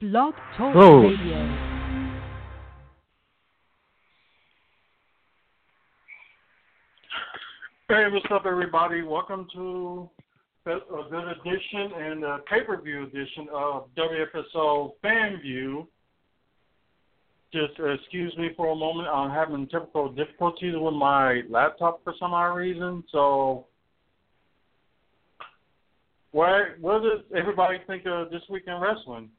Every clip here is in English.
Blog Talk Whoa. Radio. Hey, what's up, everybody? Welcome to a good edition and a pay-per-view edition of WFSO FanView. Just excuse me for a moment. I'm having typical difficulties with my laptop for some odd reason. So, what does everybody think of this week in wrestling?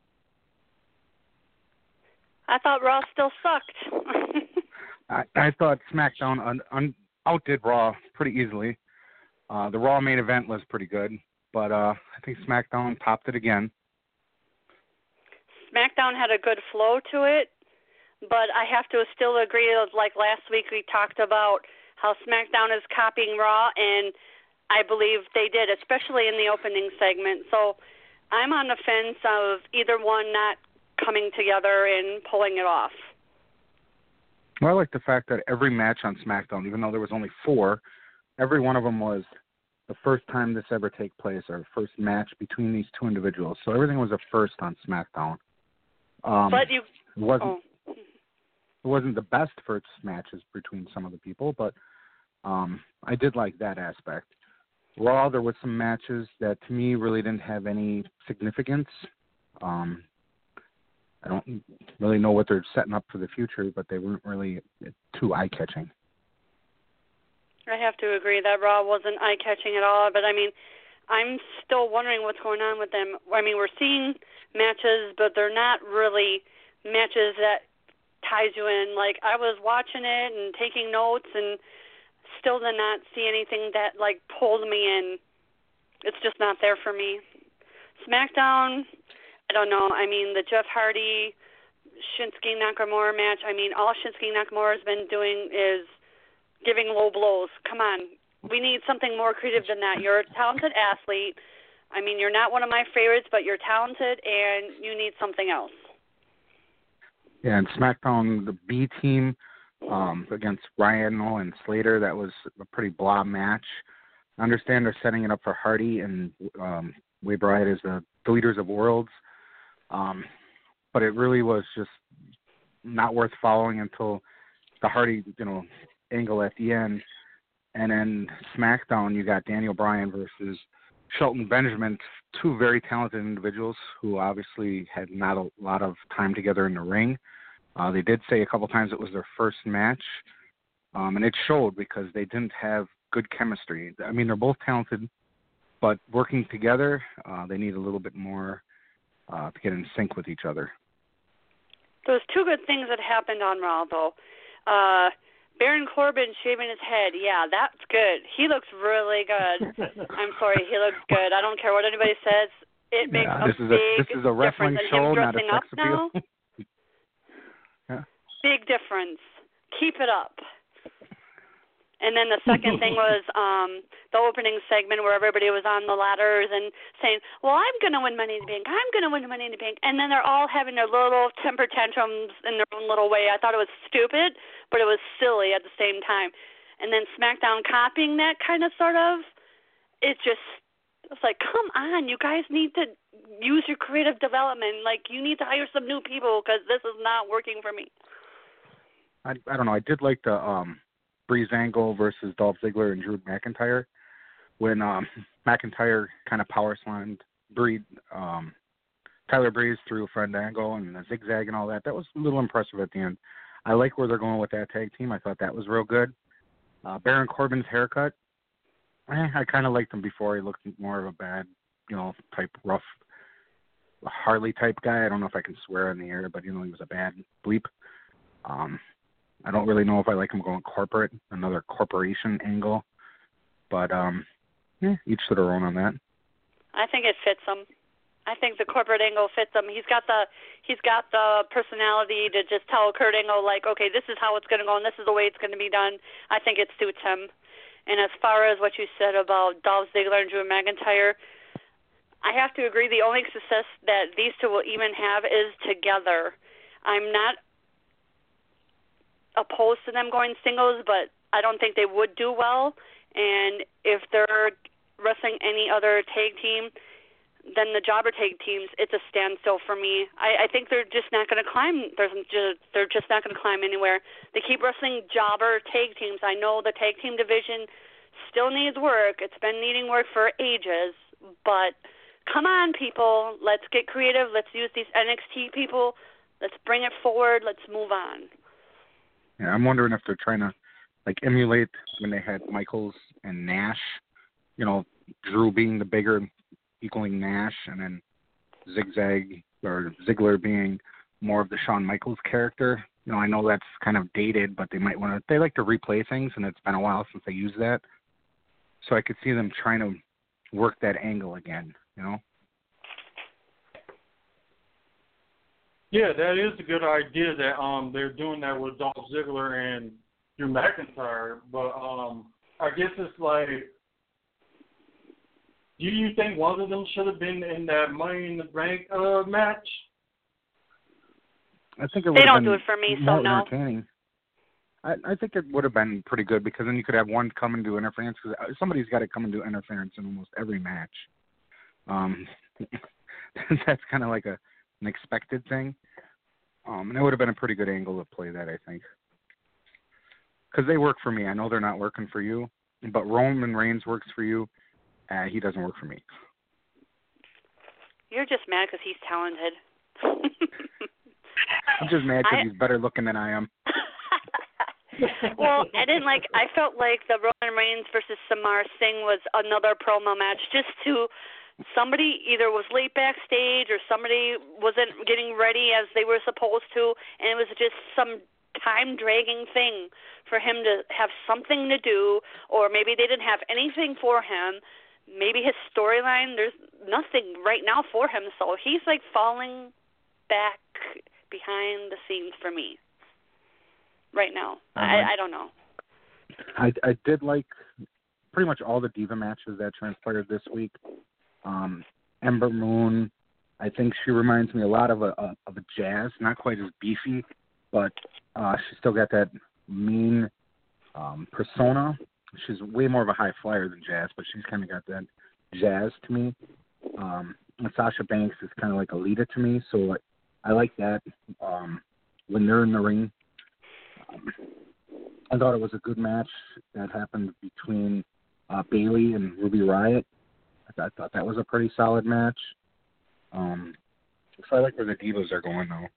I thought Raw still sucked. I thought SmackDown outdid Raw pretty easily. The Raw main event was pretty good, but I think SmackDown topped it again. SmackDown had a good flow to it, but I have to still agree, like last week we talked about how SmackDown is copying Raw, and I believe they did, especially in the opening segment. So I'm on the fence of either one not coming together and pulling it off. Well, I like the fact that every match on SmackDown, even though there was only 4, every one of them was the first time this ever take place, or first match between these two individuals. So everything was a first on SmackDown. But you... It wasn't the best first matches between some of the people, but I did like that aspect. Raw, there was some matches that to me really didn't have any significance. I don't really know what they're setting up for the future, but they weren't really too eye-catching. I have to agree that Raw wasn't eye-catching at all, but I mean, I'm still wondering what's going on with them. I mean, we're seeing matches, but they're not really matches that ties you in. Like, I was watching it and taking notes and still did not see anything that, like, pulled me in. It's just not there for me. SmackDown, I don't know. I mean, the Jeff Hardy, Shinsuke Nakamura match, I mean, all Shinsuke Nakamura has been doing is giving low blows. Come on. We need something more creative than that. You're a talented athlete. I mean, you're not one of my favorites, but you're talented, and you need something else. Yeah, and SmackDown, the B team against Rhino and Slater, that was a pretty blah match. I understand they're setting it up for Hardy and Wade Barrett as the Leaders of Worlds. But it really was just not worth following until the Hardy, angle at the end. And then SmackDown, you got Daniel Bryan versus Shelton Benjamin, two very talented individuals who obviously had not a lot of time together in the ring. They did say a couple times it was their first match, and it showed because they didn't have good chemistry. I mean, they're both talented, but working together, they need a little bit more to get in sync with each other. There's two good things that happened on Raw, though. Baron Corbin shaving his head. Yeah, that's good. He looks really good. I'm sorry, he looks good. I don't care what anybody says. It makes a big difference. This is a wrestling show, not a sex appeal. Yeah. Big difference. Keep it up. And then the second thing was the opening segment where everybody was on the ladders and saying, well, I'm going to win Money in the Bank. I'm going to win Money in the Bank. And then they're all having their little temper tantrums in their own little way. I thought it was stupid, but it was silly at the same time. And then SmackDown copying that kind of sort of, it's like, come on, you guys need to use your creative development. Like, you need to hire some new people because this is not working for me. I don't know. I did like the Breezango versus Dolph Ziggler and Drew McIntyre when McIntyre kind of power slammed Tyler Breeze through Fandango and the zigzag and all that. That was a little impressive at the end. I like where they're going with that tag team. I thought that was real good. Baron Corbin's haircut, I kind of liked him before. He looked more of a bad, type rough Harley type guy. I don't know if I can swear in the air, but he was a bad bleep. I don't really know if I like him going corporate, another corporation angle, but each to their own on that. I think it fits him. I think the corporate angle fits him. He's got the personality to just tell Kurt Angle, like, okay, this is how it's going to go and this is the way it's going to be done. I think it suits him. And as far as what you said about Dolph Ziggler and Drew McIntyre, I have to agree the only success that these two will even have is together. I'm not opposed to them going singles, but I don't think they would do well. And if they're wrestling any other tag team, then the jobber tag teams, it's a standstill for me. I think they're just not going to climb. They're just not going to climb anywhere. They keep wrestling jobber tag teams. I know the tag team division still needs work. It's been needing work for ages, but come on, people. Let's get creative. Let's use these NXT people. Let's bring it forward. Let's move on. Yeah, I'm wondering if they're trying to emulate when they had Michaels and Nash. Drew being the bigger, equaling Nash, and then Zigzag or Ziggler being more of the Shawn Michaels character. I know that's kind of dated, but they might want to. They like to replay things, and it's been a while since they used that. So I could see them trying to work that angle again. Yeah, that is a good idea that they're doing that with Dolph Ziggler and Drew McIntyre. But I guess it's like, do you think one of them should have been in that Money in the Bank match? I think it would they have don't been do it for me, more so no. entertaining. I think it would have been pretty good because then you could have one come and do interference, because somebody's got to come and do interference in almost every match. That's kind of like an expected thing. And it would have been a pretty good angle to play that, I think. Because they work for me. I know they're not working for you, but Roman Reigns works for you. He doesn't work for me. You're just mad because he's talented. I'm just mad because he's better looking than I am. Well, I felt like the Roman Reigns versus Samar Singh was another promo match, just to somebody either was late backstage or somebody wasn't getting ready as they were supposed to, and it was just some time-dragging thing for him to have something to do, or maybe they didn't have anything for him. Maybe his storyline, there's nothing right now for him, so he's falling back behind the scenes for me right now. I don't know. I did like pretty much all the Diva matches that transpired this week. Ember Moon, I think she reminds me a lot of a Jazz, not quite as beefy, but she still got that mean persona. She's way more of a high flyer than Jazz, but she's kind of got that Jazz to me. And Sasha Banks is kind of like a leader to me, so I like that. When they're in the ring, I thought it was a good match that happened between Bayley and Ruby Riott. I thought that was a pretty solid match. So I like where the Divas are going, though.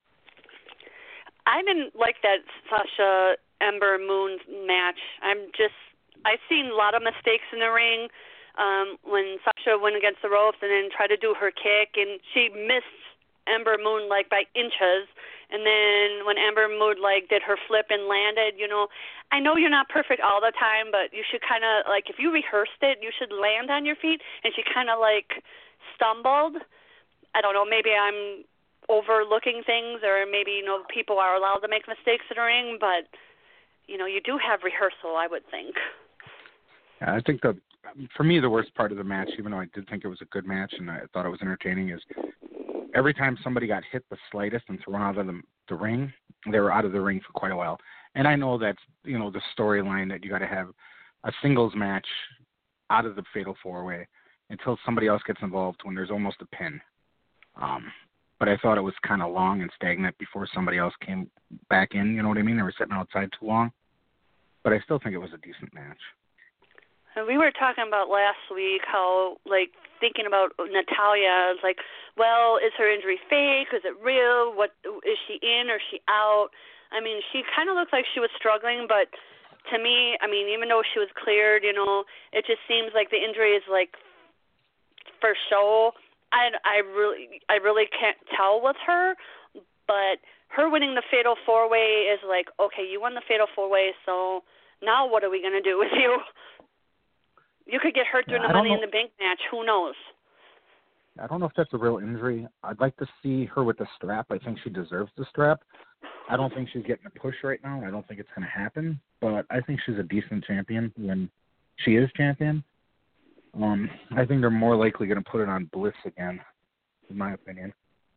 I didn't like that Sasha Ember Moon match. I've seen a lot of mistakes in the ring. When Sasha went against the ropes and then tried to do her kick, and she missed Ember Moon by inches. And then when Ember Moon did her flip and landed, I know you're not perfect all the time, but you should kind of if you rehearsed it, you should land on your feet. And she kind of stumbled. I don't know, maybe I'm overlooking things, or maybe people are allowed to make mistakes in the ring, but you do have rehearsal, I would think. Yeah, I think for me the worst part of the match, even though I did think it was a good match and I thought it was entertaining, is every time somebody got hit the slightest and thrown out of the ring, they were out of the ring for quite a while. And I know that's the storyline that you got to have a singles match out of the Fatal 4-Way until somebody else gets involved when there's almost a pin. But I thought it was kind of long and stagnant before somebody else came back in. You know what I mean? They were sitting outside too long. But I still think it was a decent match. And we were talking about last week how, thinking about Natalya, well, is her injury fake? Is it real? What is she in or is she out? I mean, she kind of looked like she was struggling, but to me, I mean, even though she was cleared, it just seems like the injury is for show. I really can't tell with her, but her winning the Fatal 4-Way is okay, you won the Fatal 4-Way, so now what are we going to do with you? You could get hurt during the Money in the Bank match. Who knows? I don't know if that's a real injury. I'd like to see her with the strap. I think she deserves the strap. I don't think she's getting a push right now. I don't think it's going to happen. But I think she's a decent champion when she is champion. I think they're more likely going to put it on Bliss again, in my opinion.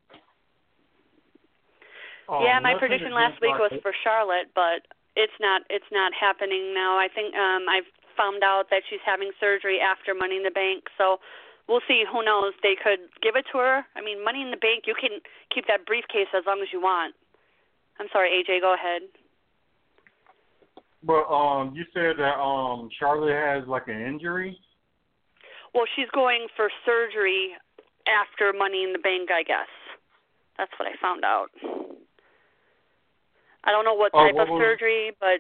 Yeah, my prediction last week was for Charlotte, but it's not happening now. I think I've found out that she's having surgery after Money in the Bank, so we'll see. Who knows? They could give it to her. I mean, Money in the Bank, you can keep that briefcase as long as you want. I'm sorry, AJ, go ahead. But you said that Charlotte has like an injury. Well, she's going for surgery after Money in the Bank, I guess. That's what I found out. I don't know what type of surgery, but...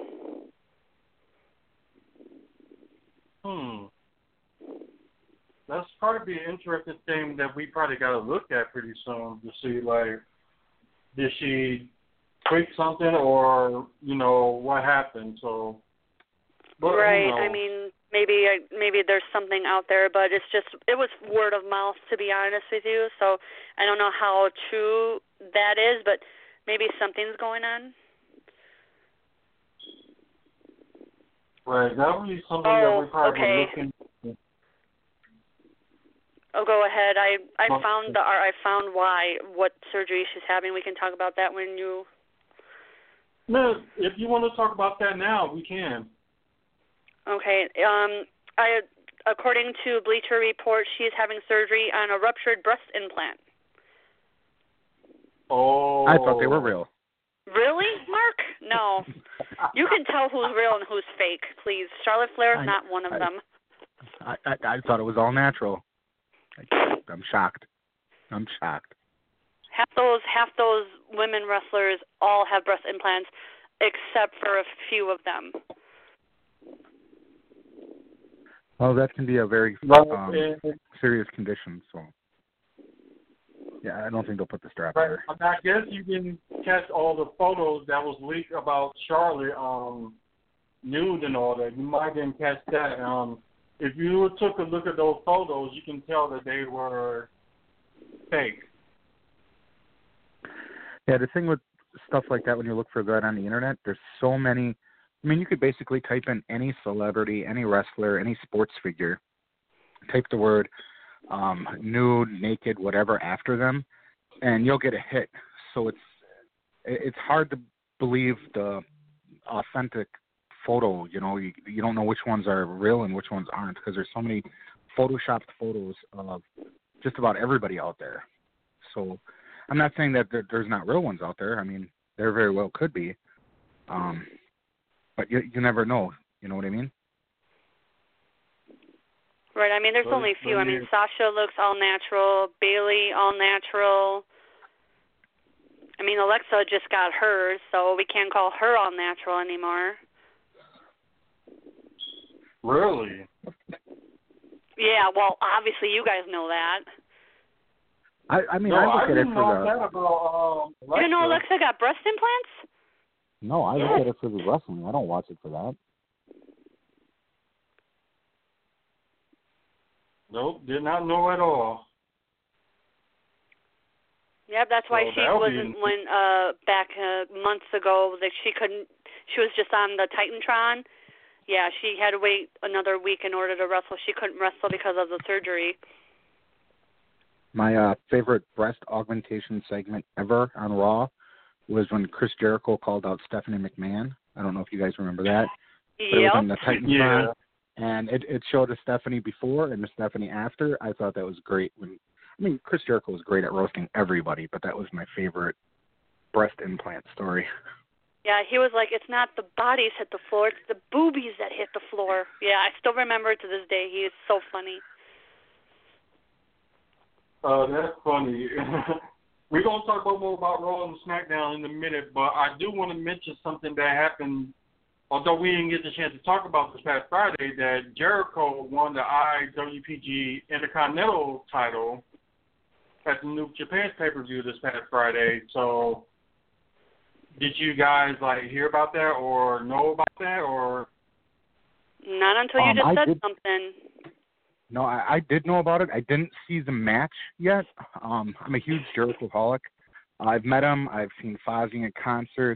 That's probably an interesting thing that we probably got to look at pretty soon to see, like, did she tweak something or, you know, what happened? So, but, right. You know. I mean, maybe there's something out there, but it was word of mouth, to be honest with you. So I don't know how true that is, but maybe something's going on. Right. That would be something that we probably would look into. Oh, go ahead. I found what surgery she's having. We can talk about that when you. No, if you want to talk about that now, we can. Okay. According to Bleacher Report, she is having surgery on a ruptured breast implant. Oh. I thought they were real. Really, Mark? No. You can tell who's real and who's fake, please. Charlotte Flair is not one of them. I thought it was all natural. I'm shocked. Half those women wrestlers all have breast implants, except for a few of them. Well, that can be a very serious condition. So, yeah, I don't think they'll put the strap on her. I guess you didn't catch all the photos that was leaked about Charlotte nude and all that. You might didn't catch that. If you took a look at those photos, you can tell that they were fake. Yeah, the thing with stuff like that, when you look for that on the internet, there's so many. I mean, you could basically type in any celebrity, any wrestler, any sports figure, type the word nude, naked, whatever after them, and you'll get a hit. So it's hard to believe the authentic photo. You know, you don't know which ones are real and which ones aren't, because there's so many photoshopped photos of just about everybody out there. So I'm not saying that there's not real ones out there. I mean, there very well could be, but you never know. You know what I mean? Right. I mean, there's only a few. I mean, Sasha looks all natural. Bailey, all natural. I mean, Alexa just got hers, so we can't call her all natural anymore. Really? Yeah, well, obviously you guys know that. I mean, I look at it for the... You didn't know Alexa got breast implants? No, I look at it for the wrestling. I don't watch it for that. Nope, did not know at all. Yep, that's why she wasn't back months ago that she couldn't. She was just on the Titantron. Yeah, she had to wait another week in order to wrestle. She couldn't wrestle because of the surgery. My favorite breast augmentation segment ever on Raw was when Chris Jericho called out Stephanie McMahon. I don't know if you guys remember that. But it was on the Titantron. Yeah. And it showed a Stephanie before and a Stephanie after. I thought that was great. Chris Jericho was great at roasting everybody, but that was my favorite breast implant story. Yeah, he was like, it's not the bodies hit the floor, it's the boobies that hit the floor. Yeah, I still remember it to this day. He is so funny. That's funny. We're going to talk more about Raw and SmackDown in a minute, but I do want to mention something that happened, although we didn't get the chance to talk about this past Friday, that Jericho won the IWPG Intercontinental title at the New Japan's pay-per-view this past Friday. So did you guys hear about that or know about that, or? Not until you just said something. No, I did know about it. I didn't see the match yet. I'm a huge Jericho-holic. I've met him. I've seen Fozzy in concert.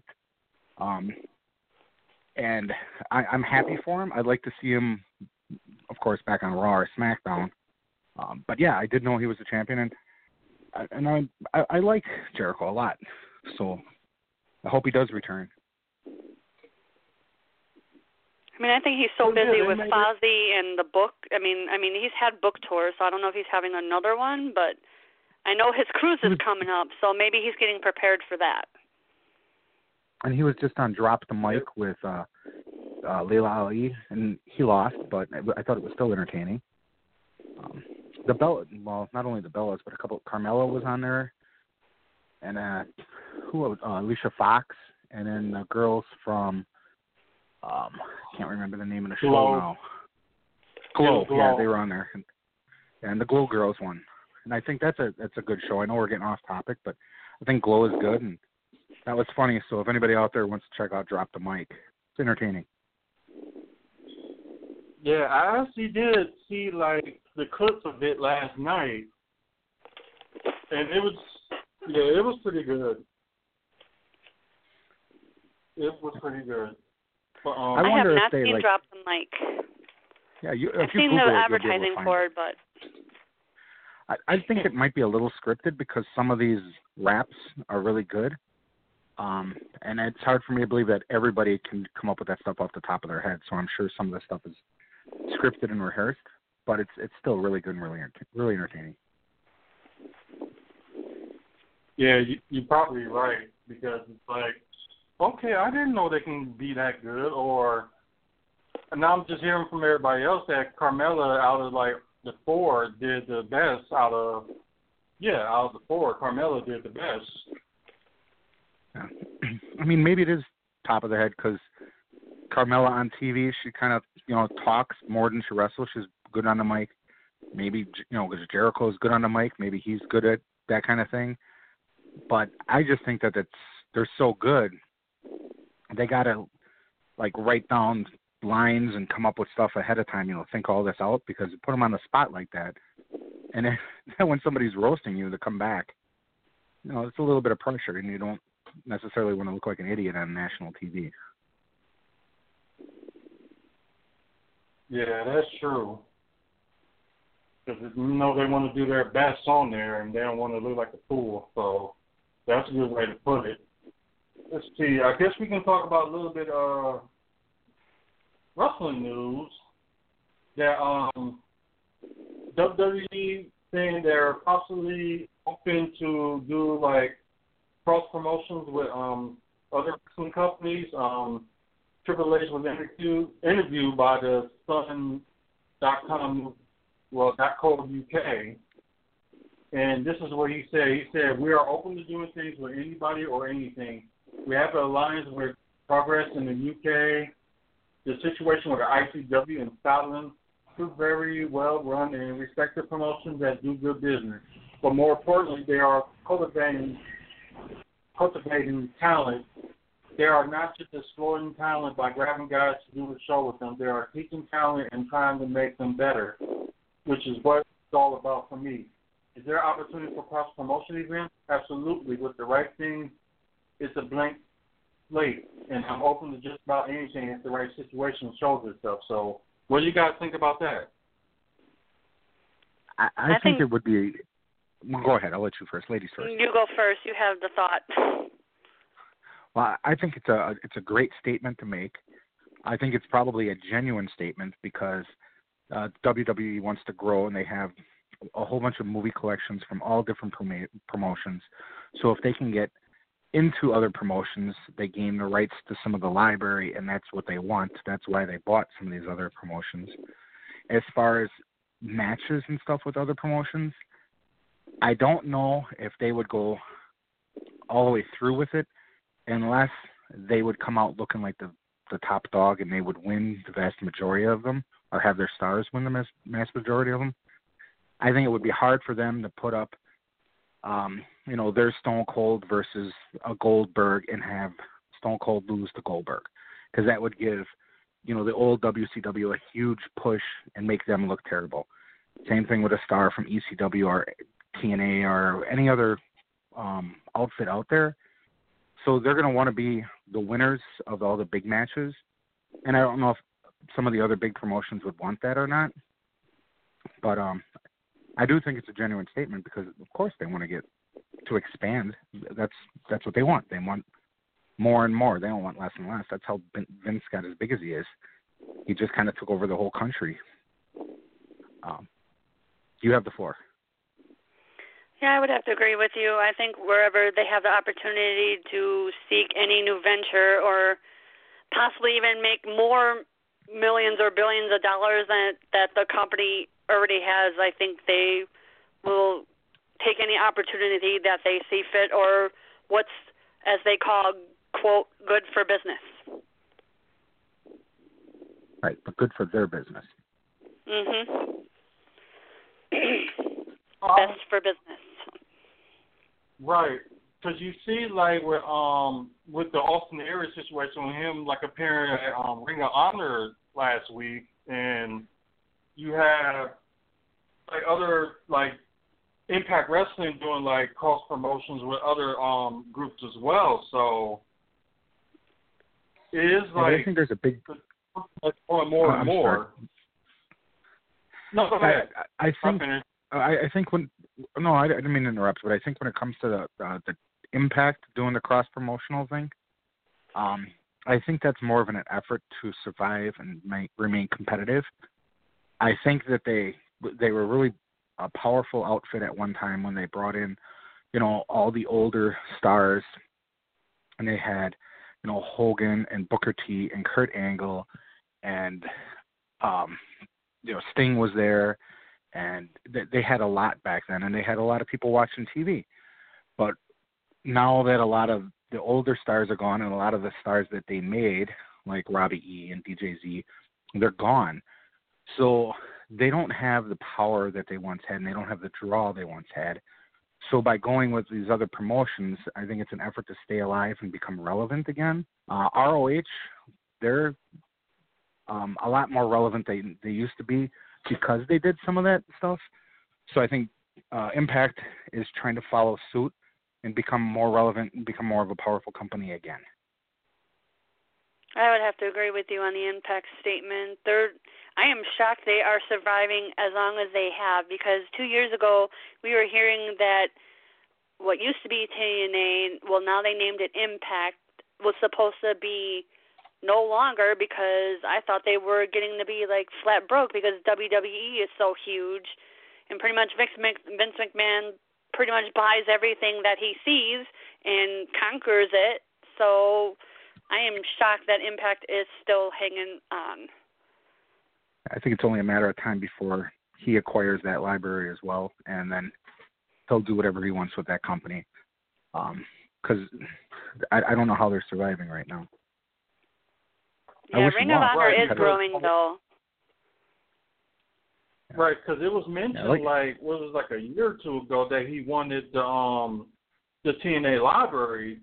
And I'm happy for him. I'd like to see him, of course, back on Raw or SmackDown. But yeah, I did know he was the champion, and I like Jericho a lot. So I hope he does return. I mean, I think he's so Oh, yeah, busy they with made it. Fozzy and the book. I mean, he's had book tours, so I don't know if he's having another one, but I know his cruise is coming up, so maybe he's getting prepared for that. And he was just on Drop the Mic with Layla Ali, and he lost, but I thought it was still entertaining. Not only the Bellas, but a couple. Carmella was on there, and Alicia Fox, and then the girls from I can't remember the name of the show now. Glow, yeah, they were on there, and the Glow girls won. And I think that's a good show. I know we're getting off topic, but I think Glow is good, and that was funny. So if anybody out there wants to check out Drop the Mic, it's entertaining. Yeah, I actually did see like the clips of it last night, and it was pretty good. It was pretty good. But, I have not seen Drop the Mic. Yeah, I've seen the advertising for it, but I think it might be a little scripted because some of these raps are really good. And it's hard for me to believe that everybody can come up with that stuff off the top of their head. So I'm sure some of the stuff is scripted and rehearsed, but it's still really good and really entertaining. Yeah, you're probably right, because it's like, okay, I didn't know they can be that good, and now I'm just hearing from everybody else that Carmella, out of like the four, did the best out of the four, Carmella did the best. Yeah. I mean, maybe it is top of the head because Carmella on TV, she kind of, talks more than she wrestles. She's good on the mic. Maybe, because Jericho is good on the mic. Maybe he's good at that kind of thing. But I just think that they're so good. They got to, write down lines and come up with stuff ahead of time, think all this out, because you put them on the spot like that. And then when somebody's roasting you to come back, it's a little bit of pressure, and you don't necessarily want to look like an idiot on national TV. Yeah, that's true. Because they want to do their best on there, and they don't want to look like a fool. So that's a good way to put it. Let's see. I guess we can talk about a little bit of wrestling news. That WWE saying they're possibly open to do cross promotions with other wrestling companies. Triple H was interviewed by the Sun.com, .co.uk, and this is what he said. He said, "We are open to doing things with anybody or anything. We have an alliance with Progress in the UK. The situation with the ICW in Scotland, two very well-run and respected promotions that do good business. But more importantly, they are cultivating talent. They are not just exploiting talent by grabbing guys to do a show with them. They are teaching talent and trying to make them better, which is what it's all about for me. Is there opportunity for cross-promotion events? Absolutely. With the right thing, it's a blank slate, and I'm open to just about anything if the right situation shows itself." So what do you guys think about that? I think it would be... Well, go ahead. I'll let you first. Ladies first. You go first. You have the thought. Well, I think it's a great statement to make. I think it's probably a genuine statement because WWE wants to grow, and they have a whole bunch of movie collections from all different promotions. So if they can get into other promotions, they gain the rights to some of the library, and that's what they want. That's why they bought some of these other promotions. As far as matches and stuff with other promotions, I don't know if they would go all the way through with it unless they would come out looking like the top dog and they would win the vast majority of them or have their stars win the mass majority of them. I think it would be hard for them to put up, their Stone Cold versus a Goldberg and have Stone Cold lose to Goldberg, because that would give, the old WCW a huge push and make them look terrible. Same thing with a star from ECW or TNA or any other outfit out there. So they're going to want to be the winners of all the big matches. And I don't know if some of the other big promotions would want that or not. But I do think it's a genuine statement because, of course, they want to get to expand. That's what they want. They want more and more. They don't want less and less. That's how Vince got as big as he is. he just kind of took over the whole country. You have the floor. Yeah, I would have to agree with you. I think wherever they have the opportunity to seek any new venture or possibly even make more millions or billions of dollars that the company already has, I think they will take any opportunity that they see fit or what's, as they call, quote, good for business. Right, but good for their business. Mhm. Best for business. Right, because you see, like with the Austin Aries situation with him, like appearing at Ring of Honor last week, and you have like other like Impact Wrestling doing like cross promotions with other groups as well. So it is like I think there's a big more and more. Sorry. No, go ahead. I think when I didn't mean to interrupt, but I think when it comes to the Impact doing the cross promotional thing, I think that's more of an effort to survive and remain competitive. I think that they were really a powerful outfit at one time when they brought in, all the older stars, and they had, Hogan and Booker T and Kurt Angle, and Sting was there. And they had a lot back then, and they had a lot of people watching TV. But now that a lot of the older stars are gone and a lot of the stars that they made, like Robbie E. and DJ Z, they're gone. So they don't have the power that they once had, and they don't have the draw they once had. So by going with these other promotions, I think it's an effort to stay alive and become relevant again. ROH, they're a lot more relevant than they used to be, because they did some of that stuff. So I think Impact is trying to follow suit and become more relevant and become more of a powerful company again. I would have to agree with you on the Impact statement. I am shocked they are surviving as long as they have, because 2 years ago we were hearing that what used to be TNA, well, now they named it Impact, was supposed to be no longer, because I thought they were getting to be like flat broke because WWE is so huge, and pretty much Vince McMahon pretty much buys everything that he sees and conquers it. So I am shocked that Impact is still hanging on. I think it's only a matter of time before he acquires that library as well, and then he'll do whatever he wants with that company. Because I don't know how they're surviving right now. Yeah, Ring of Honor is growing, though. Right, because it was mentioned like a year or two ago that he wanted the TNA library.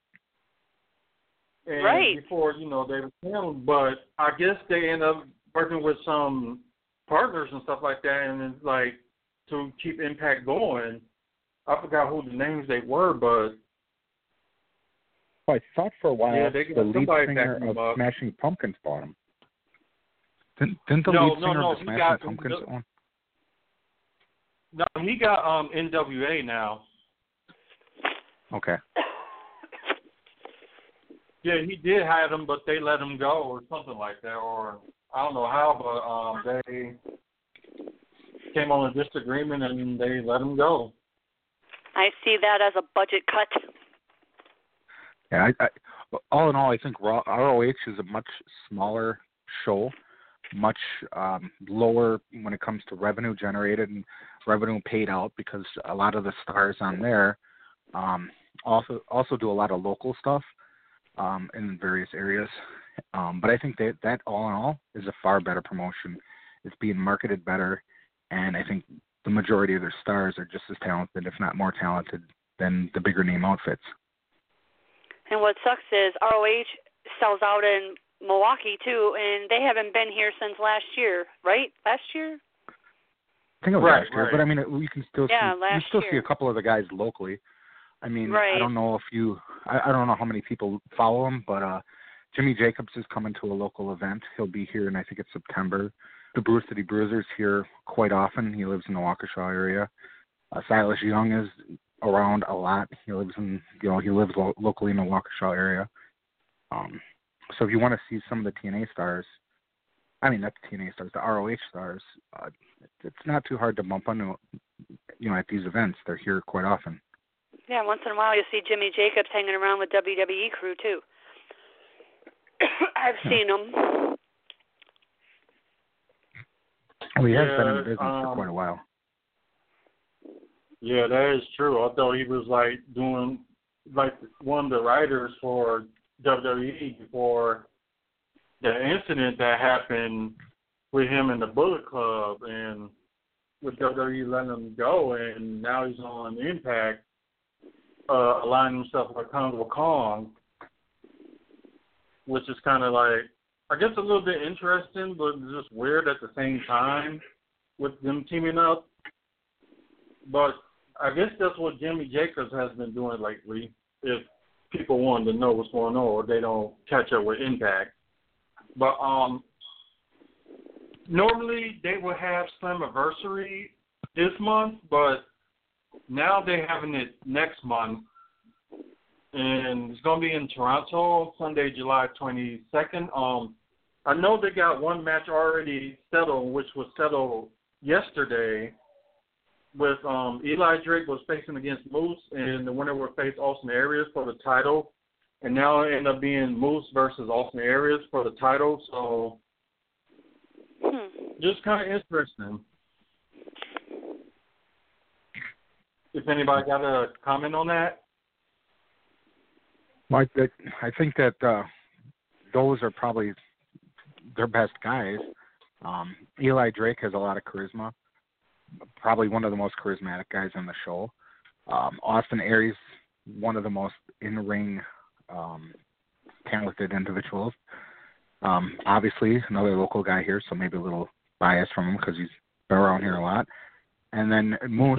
And right. Before, they were filmed, but I guess they ended up working with some partners and stuff like that, and it's like to keep Impact going. I forgot who the names they were, but I thought for a while the lead singer of Smashing Smashing Pumpkins bought him. Didn't the lead singer of the Smashing Pumpkins own? No, he got NWA now. Okay. Yeah, he did have him, but they let him go or something like that, or I don't know how, but they came on a disagreement and they let him go. I see that as a budget cut. Yeah, I all in all, I think ROH is a much smaller show, much lower when it comes to revenue generated and revenue paid out, because a lot of the stars on there also do a lot of local stuff in various areas. But I think that all in all is a far better promotion. It's being marketed better, and I think the majority of their stars are just as talented, if not more talented, than the bigger name outfits. And what sucks is ROH sells out in Milwaukee, too, and they haven't been here since last year, right? Last year? I think it was last year, but I mean, you can still see a couple of the guys locally. I mean, right. I don't know I don't know how many people follow him, but Jimmy Jacobs is coming to a local event. He'll be here in, I think it's September. The Brew City Bruiser's here quite often. He lives in the Waukesha area. Silas Young is around a lot. He lives locally in the Waukesha area. So if you want to see some of the TNA stars, I mean, not the TNA stars, the ROH stars. It's not too hard to bump into, at these events. They're here quite often. Yeah, once in a while you see Jimmy Jacobs hanging around with WWE crew too. I've seen him. Well, he has been in the business for quite a while. Yeah, that is true. Although he was doing one of the writers for WWE before the incident that happened with him in the Bullet Club, and with WWE letting him go, and now he's on Impact, aligning himself with Kong Kong, which is kind of I guess a little bit interesting, but just weird at the same time with them teaming up. But I guess that's what Jimmy Jacobs has been doing lately, if people want to know what's going on or they don't catch up with Impact. But normally they would have Slammiversary this month, but now they're having it next month. And it's going to be in Toronto, Sunday, July 22nd. I know they got one match already settled, which was settled yesterday with Eli Drake was facing against Moose, and the winner would face Austin Aries for the title. And now it ended up being Moose versus Austin Aries for the title. So just kind of interesting. If anybody got a comment on that? Mike, I think that those are probably their best guys. Eli Drake has a lot of charisma, probably one of the most charismatic guys on the show. Austin Aries, one of the most in-ring talented individuals. Obviously, another local guy here, so maybe a little bias from him because he's been around here a lot. And then Moose,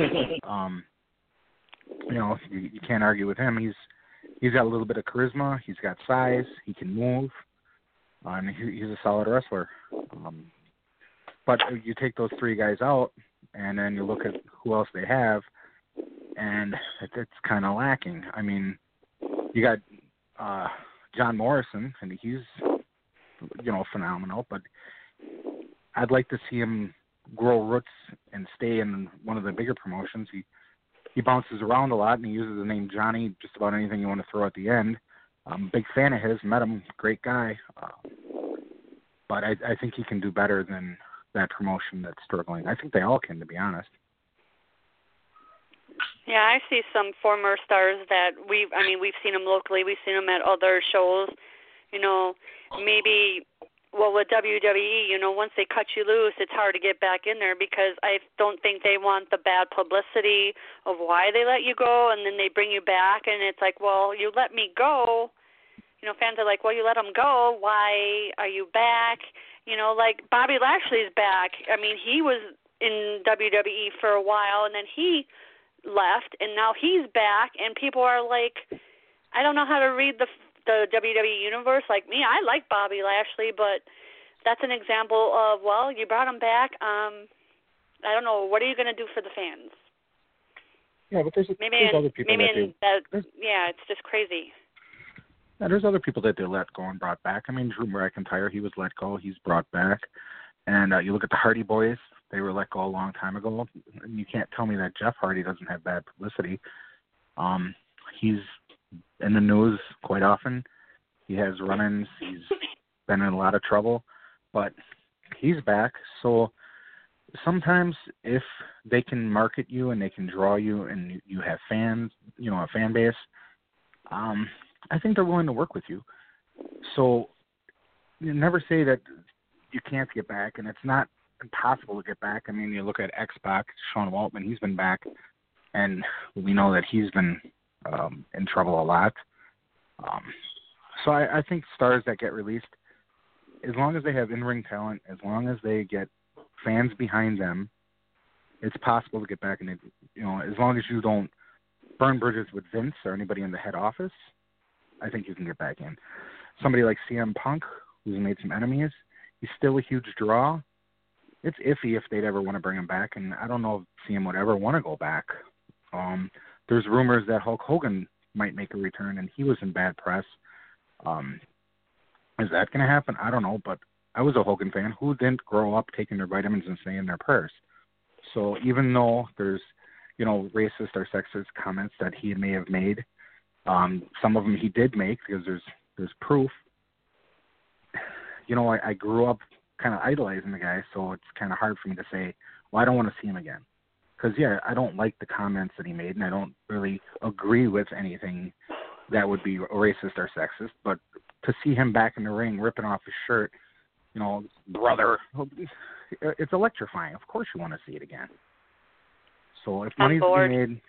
you can't argue with him. He's got a little bit of charisma. He's got size. He can move. And he's a solid wrestler. But you take those three guys out, and then you look at who else they have, and it's kind of lacking. I mean, you got John Morrison, and he's, phenomenal. But I'd like to see him grow roots and stay in one of the bigger promotions. He bounces around a lot, and he uses the name Johnny just about anything you want to throw at the end. I'm a big fan of his. Met him, great guy. But I think he can do better than that promotion that's struggling. I think they all can, to be honest. Yeah, I see some former stars that we've seen them locally. We've seen them at other shows. Maybe, with WWE, once they cut you loose, it's hard to get back in there because I don't think they want the bad publicity of why they let you go, and then they bring you back, and it's like, well, you let me go. Fans are like, well, you let him go. Why are you back? Like Bobby Lashley's back. I mean, he was in WWE for a while, and then he left, and now he's back, and people are like, I don't know how to read the WWE universe. Like me, I like Bobby Lashley, but that's an example of, well, you brought him back. I don't know. What are you going to do for the fans? Yeah, but there's other people it's just crazy. Yeah, there's other people that they let go and brought back. I mean, Drew McIntyre, he was let go. He's brought back. And you look at the Hardy Boys, they were let go a long time ago. And you can't tell me that Jeff Hardy doesn't have bad publicity. He's in the news quite often. He has run-ins. He's been in a lot of trouble. But he's back. So sometimes if they can market you and they can draw you and you have fans, a fan base, I think they're willing to work with you. So you never say that you can't get back, and it's not impossible to get back. I mean, you look at X-Pac, Sean Waltman, he's been back, and we know that he's been in trouble a lot. So I think stars that get released, as long as they have in-ring talent, as long as they get fans behind them, it's possible to get back. And as long as you don't burn bridges with Vince or anybody in the head office, I think you can get back in. Somebody like CM Punk, who's made some enemies, he's still a huge draw. It's iffy if they'd ever want to bring him back, and I don't know if CM would ever want to go back. There's rumors that Hulk Hogan might make a return, and he was in bad press. Is that going to happen? I don't know, but I was a Hogan fan. Who didn't grow up taking their vitamins and saying their prayers? So even though there's, racist or sexist comments that he may have made, some of them he did make because there's proof. I grew up kind of idolizing the guy, so it's kind of hard for me to say, well, I don't want to see him again. Because, I don't like the comments that he made, and I don't really agree with anything that would be racist or sexist. But to see him back in the ring ripping off his shirt, brother, it's electrifying. Of course you want to see it again. So if money's to be made,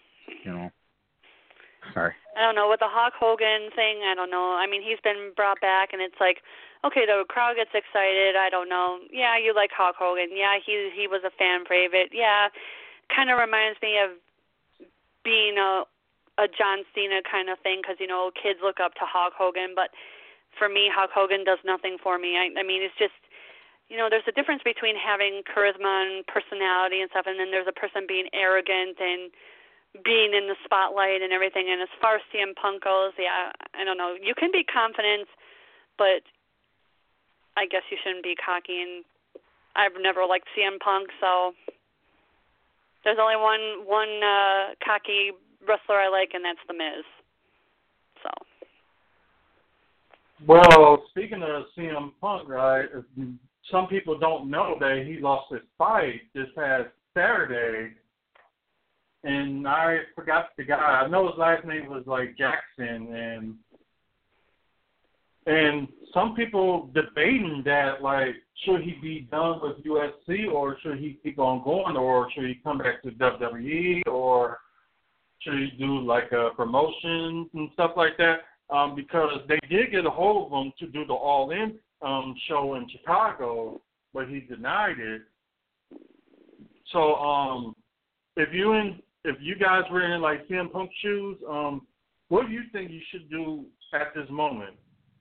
sorry. I don't know. With the Hulk Hogan thing, I don't know. I mean, he's been brought back, and it's like, okay, the crowd gets excited. I don't know. Yeah, you like Hulk Hogan. Yeah, he was a fan favorite. Yeah, kind of reminds me of being a John Cena kind of thing because, kids look up to Hulk Hogan. But for me, Hulk Hogan does nothing for me. I mean, it's just, there's a difference between having charisma and personality and stuff, and then there's a person being arrogant and being in the spotlight and everything. And as far as CM Punk goes, yeah, I don't know. You can be confident, but I guess you shouldn't be cocky. And I've never liked CM Punk, so there's only one cocky wrestler I like, and that's The Miz. So. Well, speaking of CM Punk, right, some people don't know that he lost his fight this past Saturday. And I forgot the guy. I know his last name was like Jackson, and some people debating that, like, should he be done with UFC or should he keep on going, or should he come back to WWE, or should he do like a promotion and stuff like that? Because they did get a hold of him to do the All In show in Chicago, but he denied it. So if you guys were in like CM Punk shoes, what do you think you should do at this moment?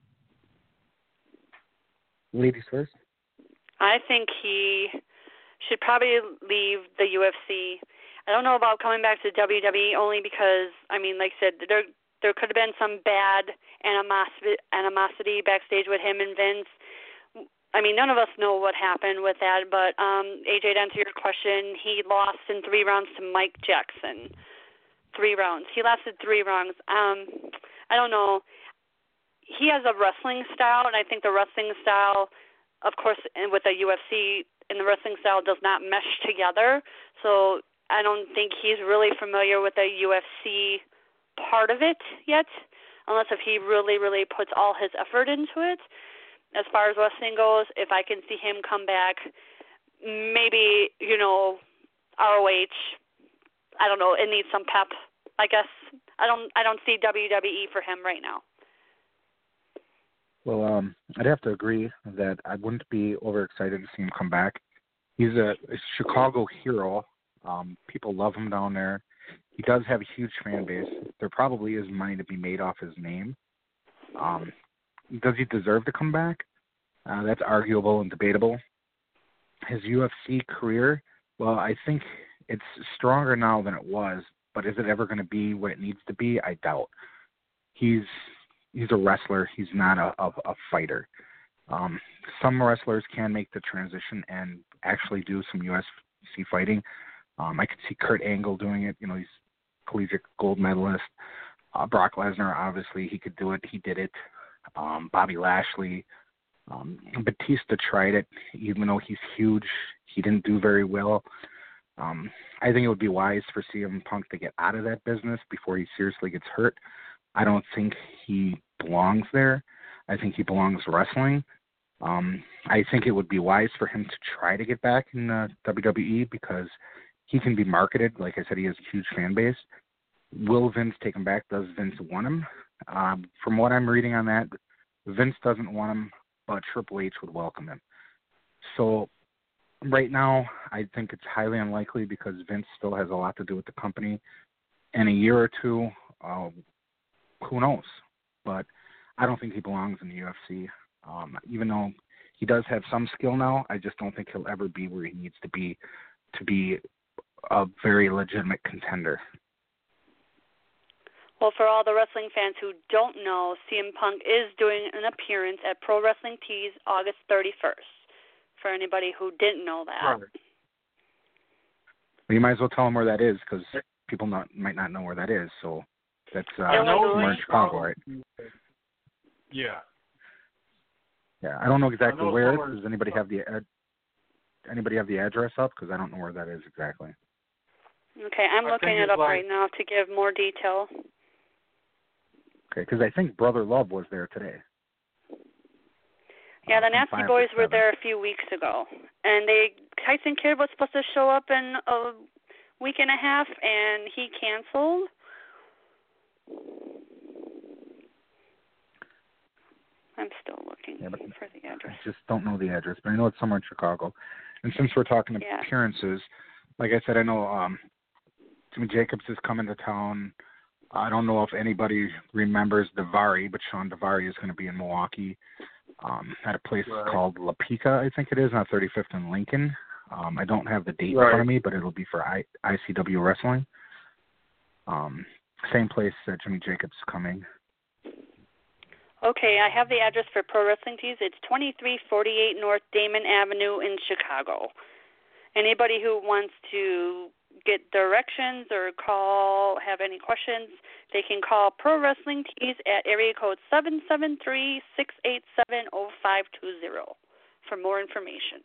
Ladies first. I think he should probably leave the UFC. I don't know about coming back to WWE only because, I mean, like I said, there could have been some bad animosity backstage with him and Vince. I mean, none of us know what happened with that, but AJ, to answer your question, he lost in 3 rounds to Mike Jackson. 3 rounds. He lasted 3 rounds. I don't know. He has a wrestling style, and I think the wrestling style, of course, and with the UFC, and the wrestling style does not mesh together. So I don't think he's really familiar with the UFC part of it yet, unless if he really, really puts all his effort into it. As far as wrestling goes, if I can see him come back, maybe, ROH, I don't know, it needs some pep, I guess. I don't see WWE for him right now. Well, I'd have to agree that I wouldn't be overexcited to see him come back. He's a Chicago hero. People love him down there. He does have a huge fan base. There probably is money to be made off his name. Does he deserve to come back? That's arguable and debatable. His UFC career, well, I think it's stronger now than it was, but is it ever going to be what it needs to be? I doubt. He's a wrestler. He's not a fighter. Some wrestlers can make the transition and actually do some UFC fighting. I could see Kurt Angle doing it. He's collegiate gold medalist. Brock Lesnar, obviously, he could do it. He did it. Bobby Lashley. Batista tried it. Even though he's huge, he didn't do very well. I think it would be wise for CM Punk to get out of that business before he seriously gets hurt. I don't think he belongs there. I think he belongs wrestling. I think it would be wise for him to try to get back in WWE because he can be marketed. Like I said, he has a huge fan base. Will Vince take him back? Does Vince want him? From what I'm reading on that, Vince doesn't want him, but Triple H would welcome him. So right now, I think it's highly unlikely because Vince still has a lot to do with the company. In a year or two, who knows? But I don't think he belongs in the UFC. Even though he does have some skill now, I just don't think he'll ever be where he needs to be a very legitimate contender. Well, for all the wrestling fans who don't know, CM Punk is doing an appearance at Pro Wrestling Tees August 31st, for anybody who didn't know that. Right. Well, you might as well tell them where that is, because people might not know where that is. So that's Illinois. somewhere in Chicago, right? Yeah. Yeah, I don't know exactly where. Somewhere. Does anybody have the address up? Because I don't know where that is exactly. Okay, I'm looking it up right now to give more detail. Okay, because I think Brother Love was there today. Yeah, the Nasty Boys were there a few weeks ago, and Tyson Kidd was supposed to show up in a week and a half, and he canceled. I'm still looking for the address. I just don't know the address, but I know it's somewhere in Chicago. And since we're talking appearances, like I said, I know Jimmy Jacobs is coming to town. I don't know if anybody remembers Daivari, but Sean Daivari is going to be in Milwaukee at a place called La Pica, I think it is, on 35th and Lincoln. I don't have the date in front of me, but it'll be for ICW Wrestling. Same place that Jimmy Jacobs is coming. Okay, I have the address for Pro Wrestling Tees. It's 2348 North Damon Avenue in Chicago. Anybody who wants to get directions or have any questions, they can call Pro Wrestling Tees at area code 773-687-0520 for more information.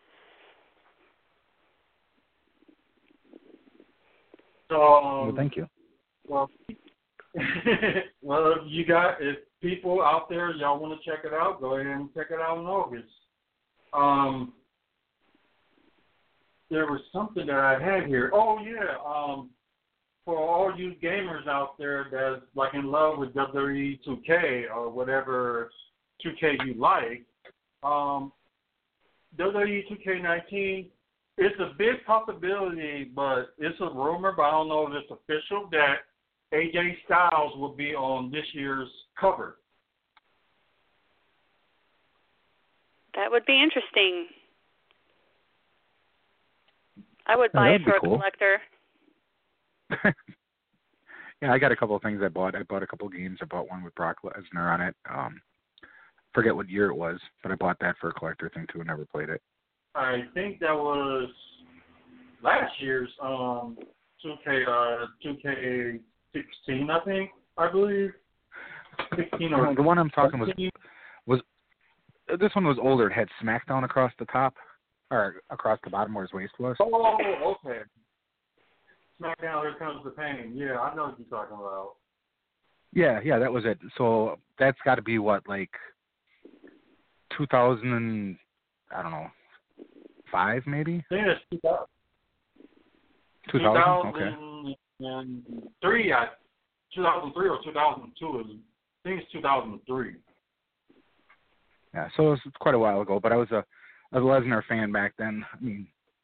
So, thank you. Well, if people out there, y'all want to check it out, go ahead and check it out in August. There was something that I had here. Oh, yeah. For all you gamers out there that's like in love with WWE 2K or whatever 2K you like, WWE 2K19, it's a big possibility, but it's a rumor, but I don't know if it's official, that AJ Styles will be on this year's cover. That would be interesting. I would buy it for a collector. Yeah, I got a couple of things I bought. I bought a couple of games. I bought one with Brock Lesnar on it. Forget what year it was, but I bought that for a collector thing too. I never played it. I think that was last year's 2K16, I believe. 16 or the one I'm talking was this one was older. It had SmackDown across the top, or across the bottom where his waist was. Oh, okay. SmackDown, Here Comes the Pain. Yeah, I know what you're talking about. Yeah, that was it. So that's got to be what, like 2000 and, I don't know, 5 maybe? I think it's 2000. 2000? Okay. 2003, 2003 or 2002. I think it's 2003. Yeah, so it was quite a while ago, but I was a Lesnar fan back then. I mean,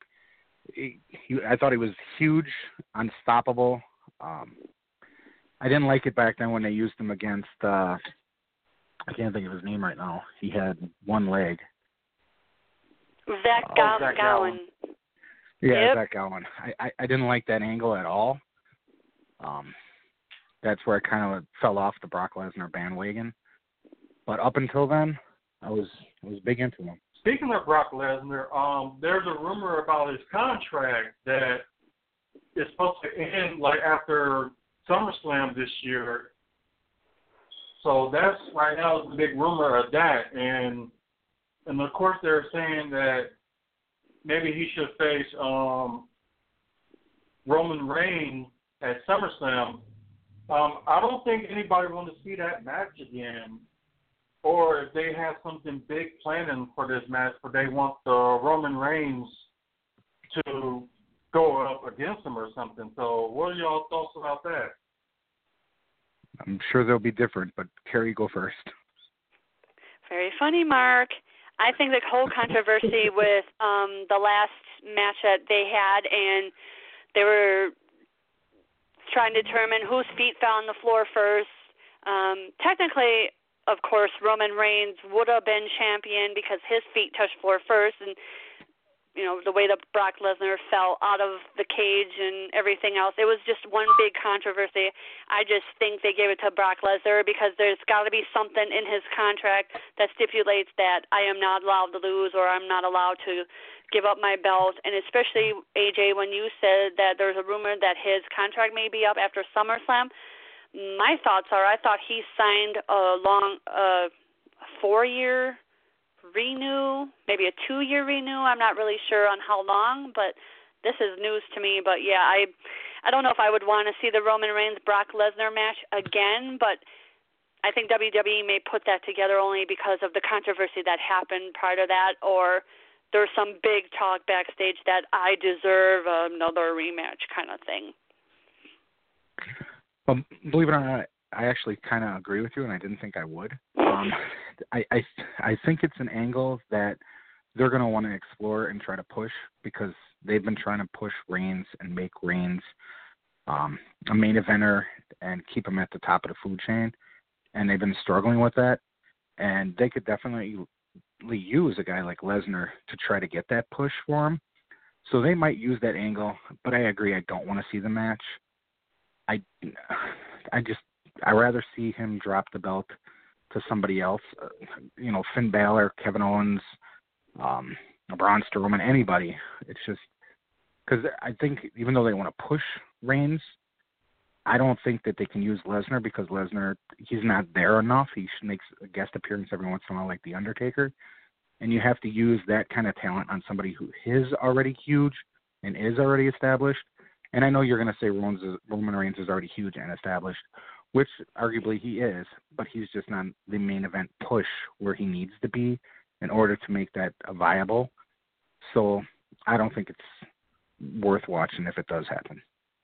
I thought he was huge, unstoppable. I didn't like it back then when they used him against, I can't think of his name right now. He had one leg. Zach Gowen. Yeah, Zach Gowen. I didn't like that angle at all. That's where I kind of fell off the Brock Lesnar bandwagon. But up until then, I was big into him. Speaking of Brock Lesnar, there's a rumor about his contract that is supposed to end like after SummerSlam this year. So that's right now the big rumor of that, and of course they're saying that maybe he should face Roman Reigns at SummerSlam. I don't think anybody wants to see that match again. Or if they have something big planning for this match, but they want the Roman Reigns to go up against him or something. So what are y'all thoughts about that? I'm sure they'll be different, but Carrie, go first. Very funny, Mark. I think the whole controversy with the last match that they had, and they were trying to determine whose feet fell on the floor first. Technically, of course, Roman Reigns would have been champion because his feet touched floor first, and the way that Brock Lesnar fell out of the cage and everything else. It was just one big controversy. I just think they gave it to Brock Lesnar because there's got to be something in his contract that stipulates that I am not allowed to lose or I'm not allowed to give up my belt. And especially, AJ, when you said that there's a rumor that his contract may be up after SummerSlam, my thoughts are I thought he signed a 4-year renew, maybe a 2-year renew. I'm not really sure on how long, but this is news to me. But yeah, I don't know if I would want to see the Roman Reigns Brock Lesnar match again, but I think WWE may put that together only because of the controversy that happened prior to that, or there's some big talk backstage that I deserve another rematch kind of thing. Well, believe it or not, I actually kind of agree with you, and I didn't think I would. I think it's an angle that they're going to want to explore and try to push because they've been trying to push Reigns and make Reigns a main eventer and keep him at the top of the food chain, and they've been struggling with that. And they could definitely use a guy like Lesnar to try to get that push for him. So they might use that angle, but I agree. I don't want to see the match. I'd rather see him drop the belt to somebody else, Finn Balor, Kevin Owens, Braun Strowman, anybody. It's just because I think even though they want to push Reigns, I don't think that they can use Lesnar because Lesnar, he's not there enough. He makes a guest appearance every once in a while like The Undertaker, and you have to use that kind of talent on somebody who is already huge and is already established. And I know you're going to say Roman Reigns is already huge and established, which arguably he is, but he's just not the main event push where he needs to be in order to make that viable. So I don't think it's worth watching if it does happen.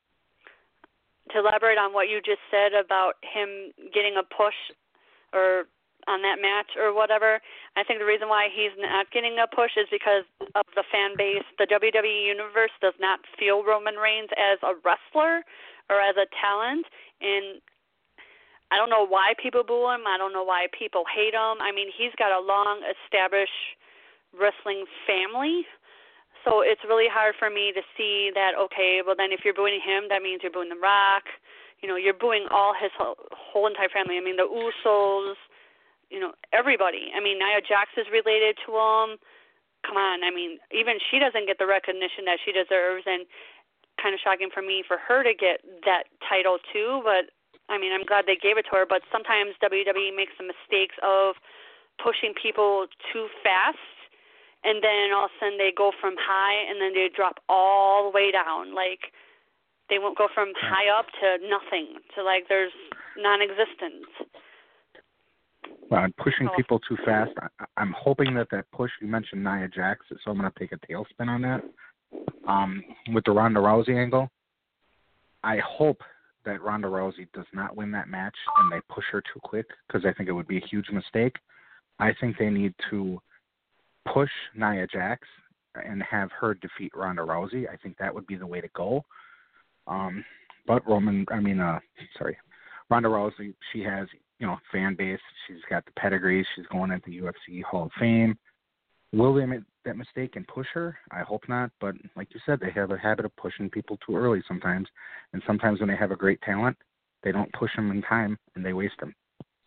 To elaborate on what you just said about him getting a push or on that match or whatever, I think the reason why he's not getting a push is because of the fan base. The WWE Universe does not feel Roman Reigns as a wrestler or as a talent, and I don't know why people boo him. I don't know why people hate him. I mean, he's got a long established wrestling family, so it's really hard for me to see that, okay, well then if you're booing him, that means you're booing The Rock. You're booing all his whole entire family. I mean, the Usos, everybody. I mean, Nia Jax is related to him. Come on. I mean, even she doesn't get the recognition that she deserves, and kind of shocking for me for her to get that title too, but I mean, I'm glad they gave it to her, but sometimes WWE makes the mistakes of pushing people too fast, and then all of a sudden they go from high and then they drop all the way down. Like, they won't go from high up to nothing, to like there's non-existence. Well, I'm pushing people too fast. I'm hoping that push, you mentioned Nia Jax, so I'm going to take a tailspin on that. With the Ronda Rousey angle, I hope that Ronda Rousey does not win that match and they push her too quick because I think it would be a huge mistake. I think they need to push Nia Jax and have her defeat Ronda Rousey. I think that would be the way to go. But Ronda Rousey, she has, fan base. She's got the pedigree. She's going at the UFC Hall of Fame. Will they make that mistake and push her? I hope not. But like you said, they have a habit of pushing people too early sometimes. And sometimes when they have a great talent, they don't push them in time and they waste them.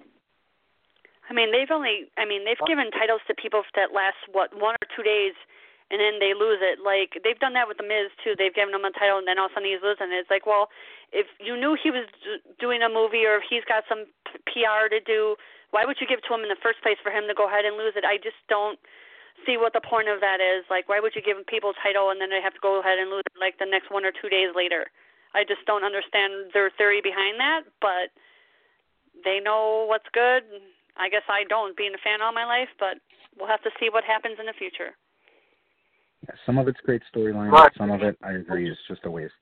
I mean, they've given titles to people that last, 1 or 2 days, and then they lose it. Like, they've done that with The Miz, too. They've given him a title, and then all of a sudden he's losing it. It's like, well, if you knew he was doing a movie or if he's got some PR to do, why would you give it to him in the first place for him to go ahead and lose it? I just don't see what the point of that is. Like, why would you give people a title and then they have to go ahead and lose it, like, the next 1 or 2 days later? I just don't understand their theory behind that, but they know what's good. I guess I don't, being a fan all my life, but we'll have to see what happens in the future. Yeah, some of it's great storyline, right. Some of it, I agree, is just a waste.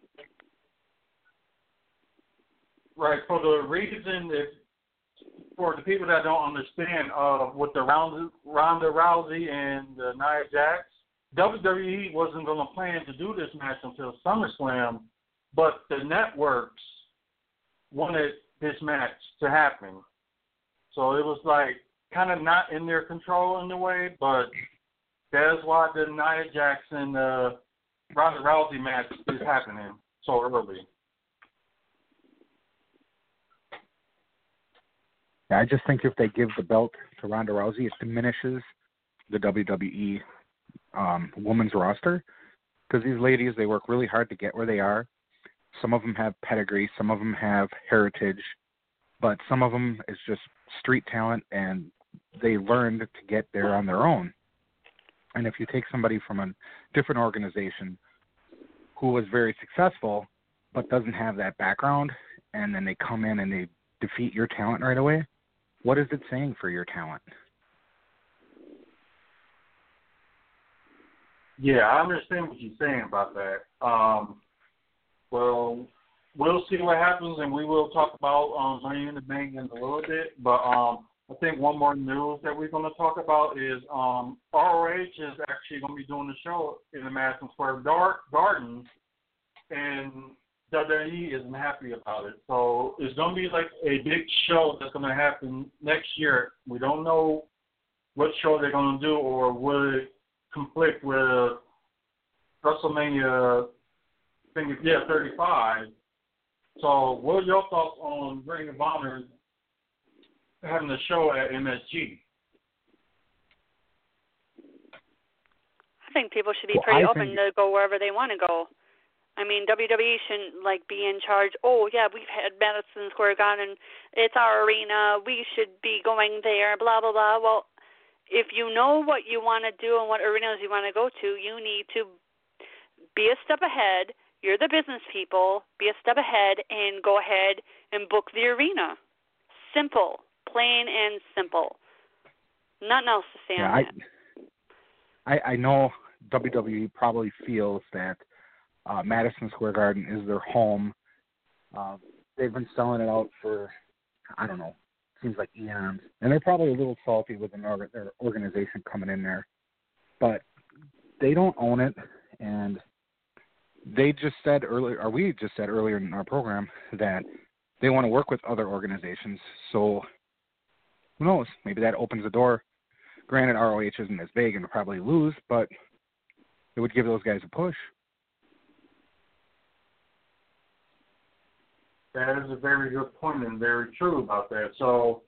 Right. For the reason, for the people that don't understand, with the Ronda Rousey and Nia Jax, WWE wasn't going to plan to do this match until SummerSlam, but the networks wanted this match to happen. So it was like kind of not in their control in a way, but That's why the Nia Jackson Ronda Rousey match is happening so early. Yeah, I just think if they give the belt to Ronda Rousey, it diminishes the WWE women's roster, because these ladies, they work really hard to get where they are. Some of them have pedigree, some of them have heritage, but some of them is just street talent, and they learned to get there on their own. And if you take somebody from a different organization who was very successful but doesn't have that background, and then they come in and they defeat your talent right away, what is it saying for your talent? Yeah, I understand what you're saying about that. Well, we'll see what happens, and we will talk about Money in the Bank in a little bit. But I think one more news that we're going to talk about is ROH is actually going to be doing the show in the Madison Square Garden, and WWE isn't happy about it. So it's going to be like a big show that's going to happen next year. We don't know what show they're going to do, or will it conflict with WrestleMania, 35. So what are your thoughts on Ring of Honor having a show at MSG? I think people should be pretty open to go wherever they want to go. I mean, WWE shouldn't be in charge. Oh yeah, we've had Madison Square Garden, it's our arena, we should be going there, blah blah blah. Well, if you know what you want to do and what arenas you want to go to, you need to be a step ahead. You're the business people. Be a step ahead and go ahead and book the arena. Simple, plain and simple. Nothing else to say on that. I know WWE probably feels that Madison Square Garden is their home. They've been selling it out for, I don't know, seems like eons. And they're probably a little salty with their organization coming in there. But they don't own it, and they just said earlier, or we just said earlier in our program, that they want to work with other organizations. So who knows? Maybe that opens the door. Granted, ROH isn't as big and will probably lose, but it would give those guys a push. That is a very good point and very true about that. So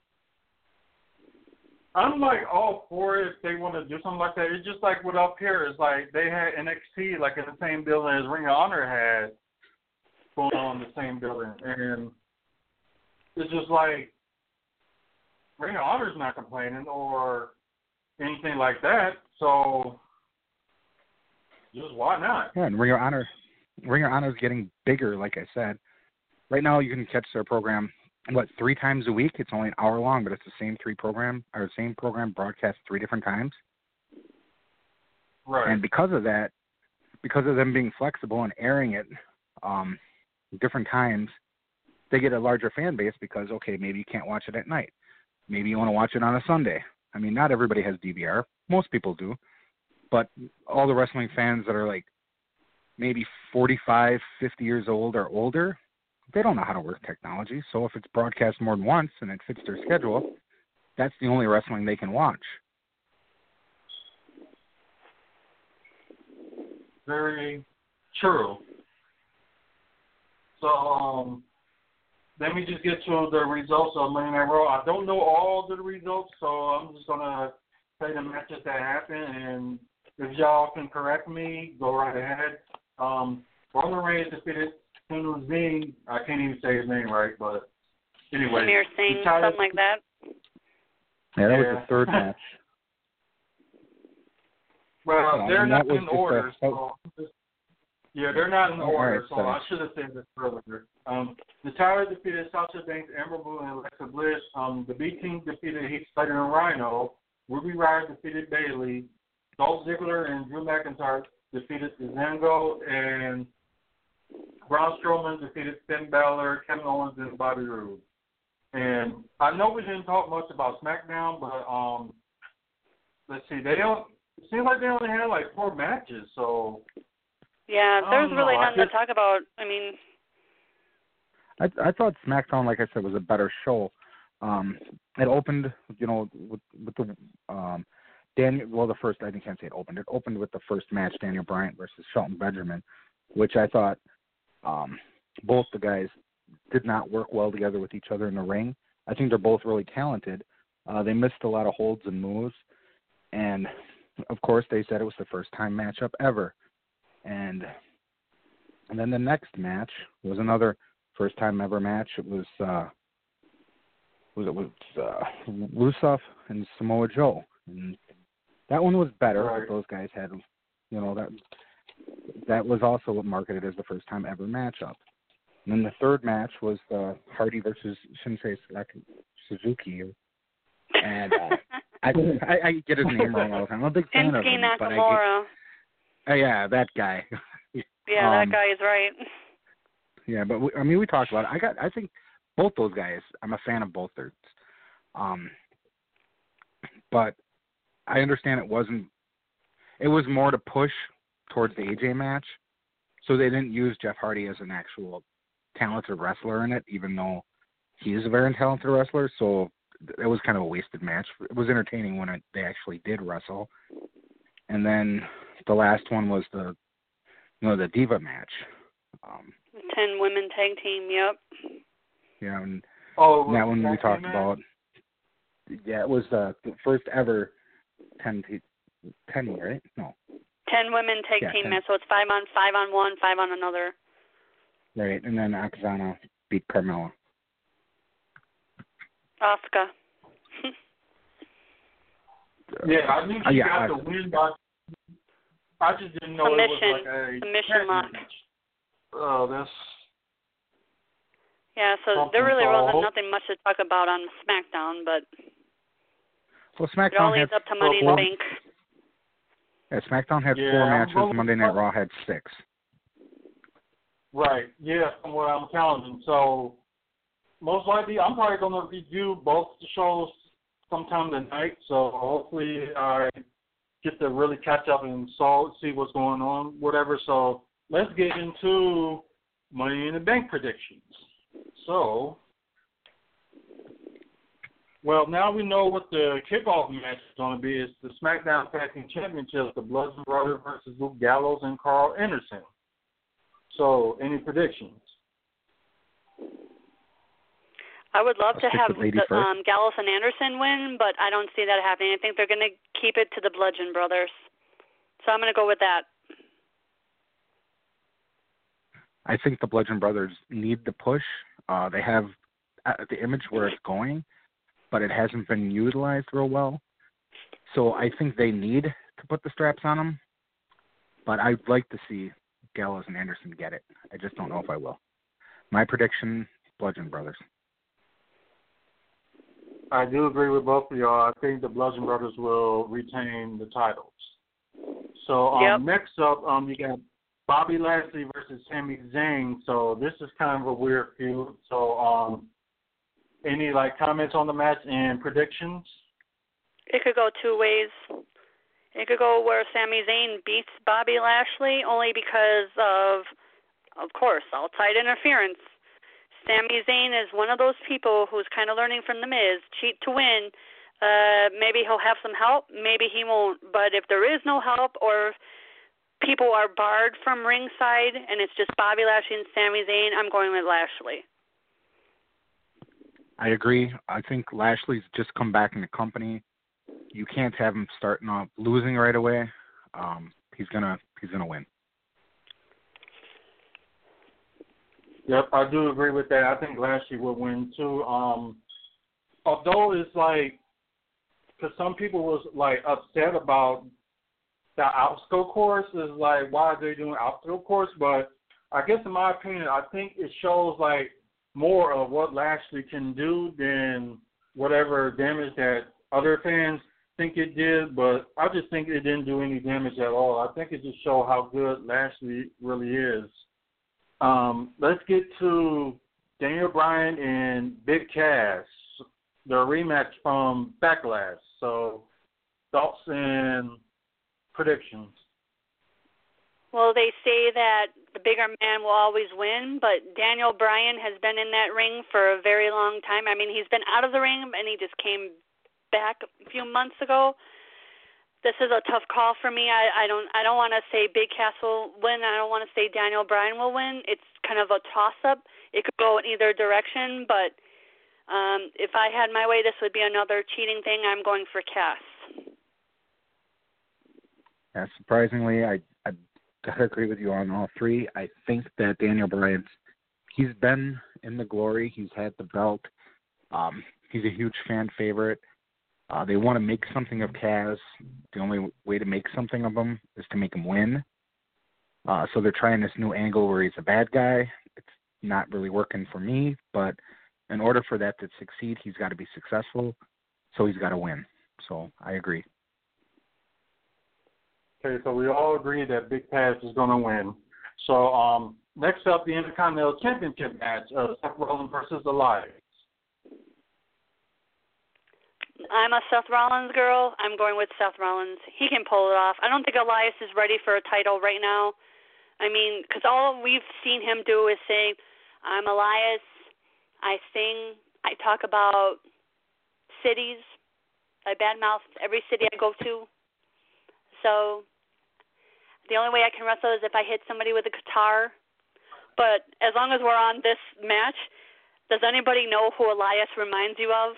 I'm all for it if they want to do something like that. It's just like what up here is they had NXT in the same building as Ring of Honor had going on in the same building. And it's just Ring of Honor's not complaining or anything like that. So just why not? Yeah, and Ring of Honor is getting bigger, like I said. Right now, you can catch their program, 3 times a week? It's only an hour long, but it's the same same program broadcast 3 different times. Right. And because of that, because of them being flexible and airing it different times, they get a larger fan base because, okay, maybe you can't watch it at night. Maybe you want to watch it on a Sunday. I mean, not everybody has DVR. Most people do. But all the wrestling fans that are maybe 45, 50 years old or older, they don't know how to work technology. So if it's broadcast more than once and it fits their schedule, that's the only wrestling they can watch. Very true. So let me just get to the results of Monday Night Raw. I don't know all the results, so I'm just going to say the matches that happened, and if y'all can correct me, go right ahead. Roman Reigns defeated Sami. I can't even say his name right, but anyway. Samir Singh, something like that. Yeah, that was the third match. Well, they're not in order, they're not in order, so I should have said this earlier. Natalya defeated Sasha Banks, Amber Moon, and Alexa Bliss. The B Team defeated Heath Slater and Rhino. Ruby Riott defeated Bayley. Dolph Ziggler and Drew McIntyre defeated Zango, and Braun Strowman defeated Finn Balor, Kevin Owens, and Bobby Roode. And I know we didn't talk much about SmackDown, but let's see, it seems like they only had 4 matches, so. Yeah, there's really nothing to talk about. I mean, I thought SmackDown, like I said, was a better show. It opened, with the the first, I can't say it opened. It opened with the first match, Daniel Bryan versus Shelton Benjamin, which I thought both the guys did not work well together with each other in the ring. I think they're both really talented. They missed a lot of holds and moves, and of course they said it was the first time matchup ever. And then the next match was another first time ever match. It was Rusev and Samoa Joe, and that one was better. Right. Those guys had, that was also marketed as the first time ever matchup. And then the third match was Hardy versus Shinsuke Suzuki, and I get his name wrong all the time. I'm a big fan of him, but Nakamura. Yeah, that guy. Yeah, that guy is right. Yeah, but we talked about it. I think both those guys. I'm a fan of both theirs. But I understand it was more to push towards the AJ match, so they didn't use Jeff Hardy as an actual talented wrestler in it, even though he is a very talented wrestler. So it was kind of a wasted match. It was entertaining when they actually did wrestle. And then the last one was the Diva match. 10 women tag team. Yep. Yeah, and that one we talked about. Yeah, it was the first ever 10, right? No. 10 women tag team match, so it's 5 on 5 on one, 5 on another. Right, and then Akazana beat Carmella. Asuka. Yeah, I knew she got the win, but I just didn't know it was like a submission lock. Oh, that's. Yeah, so there really wasn't nothing much to talk about on SmackDown, but SmackDown it all leads up to Money in the Bank. Yeah, SmackDown had 4 matches. Monday Night Raw had 6. Right. Yeah, from what I'm counting. So most likely, I'm probably going to review both the shows sometime tonight. So hopefully, I get to really catch up and see what's going on, whatever. So let's get into Money in the Bank predictions. So, well, now we know what the kickoff match is going to be. It's the SmackDown Tag Team Championships, the Bludgeon Brothers versus Luke Gallows and Carl Anderson. So, any predictions? I would love to have Gallows and Anderson win, but I don't see that happening. I think they're going to keep it to the Bludgeon Brothers. So I'm going to go with that. I think the Bludgeon Brothers need the push. They have the image where it's going, but it hasn't been utilized real well. So I think they need to put the straps on them, but I'd like to see Gallows and Anderson get it. I just don't know if I will. My prediction, Bludgeon Brothers. I do agree with both of y'all. I think the Bludgeon Brothers will retain the titles. So next up, you got Bobby Lashley versus Sami Zayn. So this is kind of a weird feud. So any comments on the match and predictions? It could go 2 ways. It could go where Sami Zayn beats Bobby Lashley only because of course, outside interference. Sami Zayn is one of those people who's kind of learning from The Miz, cheat to win. Maybe he'll have some help, maybe he won't. But if there is no help or people are barred from ringside and it's just Bobby Lashley and Sami Zayn, I'm going with Lashley. I agree. I think Lashley's just come back in the company. You can't have him starting off losing right away. He's gonna win. Yep, I do agree with that. I think Lashley will win too. Although it's because some people was upset about the obstacle course, is why are they doing obstacle course? But I guess in my opinion, I think it shows more of what Lashley can do than whatever damage that other fans think it did. But I just think it didn't do any damage at all. I think it just showed how good Lashley really is. Let's get to Daniel Bryan and Big Cass, their rematch from Backlash. So, thoughts and predictions. Well, they say that the bigger man will always win, but Daniel Bryan has been in that ring for a very long time. I mean, he's been out of the ring, and he just came back a few months ago. This is a tough call for me. I don't want to say Big Cass will win. I don't want to say Daniel Bryan will win. It's kind of a toss-up. It could go in either direction, but if I had my way, this would be another cheating thing. I'm going for Cass. Yeah, surprisingly, I gotta agree with you on all three. I think that Daniel Bryan, he's been in the glory. He's had the belt. He's a huge fan favorite. They want to make something of Kaz. The only way to make something of him is to make him win. So they're trying this new angle where he's a bad guy. It's not really working for me, but in order for that to succeed, he's got to be successful, so he's got to win. So I agree. Okay, so we all agree that Big Cass is going to win. So next up, the Intercontinental Championship match, Seth Rollins versus Elias. I'm a Seth Rollins girl. I'm going with Seth Rollins. He can pull it off. I don't think Elias is ready for a title right now. I mean, because all we've seen him do is say, I'm Elias, I sing, I talk about cities, I badmouth every city I go to. So the only way I can wrestle is if I hit somebody with a guitar. But as long as we're on this match, does anybody know who Elias reminds you of?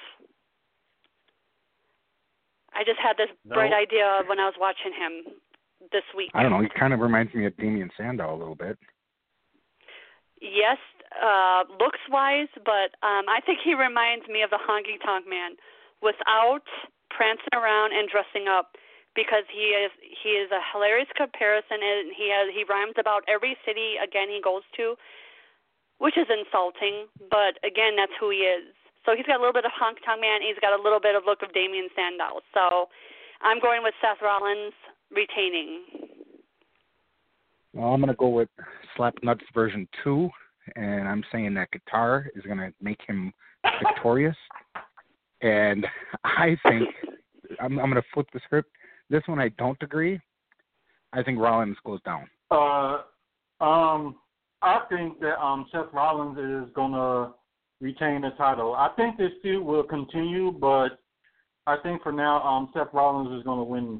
I just had this bright idea when I was watching him this week. I don't know. He kind of reminds me of Damian Sandow a little bit. Yes, looks-wise, but I think he reminds me of the Honky Tonk Man without prancing around and dressing up, because he is a hilarious comparison, and he rhymes about every city, again, he goes to, which is insulting, but, again, that's who he is. So he's got a little bit of Honky Tonk Man. He's got a little bit of look of Damian Sandow. So I'm going with Seth Rollins retaining. Well, I'm going to go with Slapnuts version 2, and I'm saying that guitar is going to make him victorious. And I think I'm going to flip the script. This one I don't agree. I think Rollins goes down. I think that Seth Rollins is going to retain the title. I think this feud will continue, but I think for now, Seth Rollins is going to win.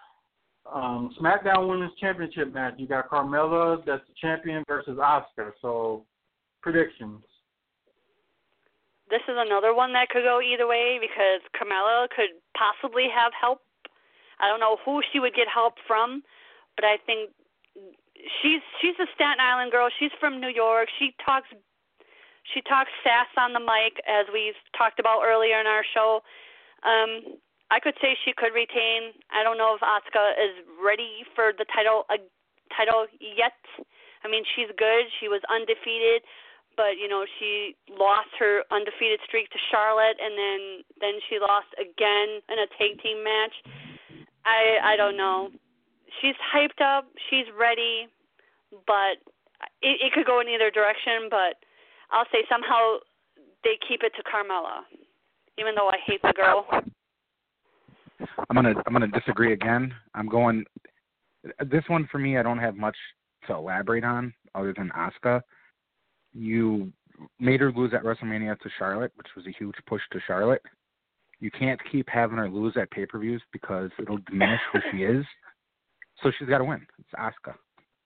SmackDown Women's Championship match. You got Carmella, that's the champion, versus Asuka. So, predictions. This is another one that could go either way, because Carmella could possibly have help. I don't know who she would get help from, but I think she's a Staten Island girl. She's from New York. She talks sass on the mic, as we talked about earlier in our show. I could say she could retain. I don't know if Asuka is ready for the title yet. I mean, she's good. She was undefeated, but, you know, she lost her undefeated streak to Charlotte, and then she lost again in a tag team match. I don't know. She's hyped up. She's ready, but it could go in either direction, but I'll say somehow they keep it to Carmella, even though I hate the girl. I'm gonna disagree again. I'm going. This one for me, I don't have much to elaborate on other than Asuka. You made her lose at WrestleMania to Charlotte, which was a huge push to Charlotte. You can't keep having her lose at pay-per-views because it'll diminish who she is. So she's got to win. It's Asuka.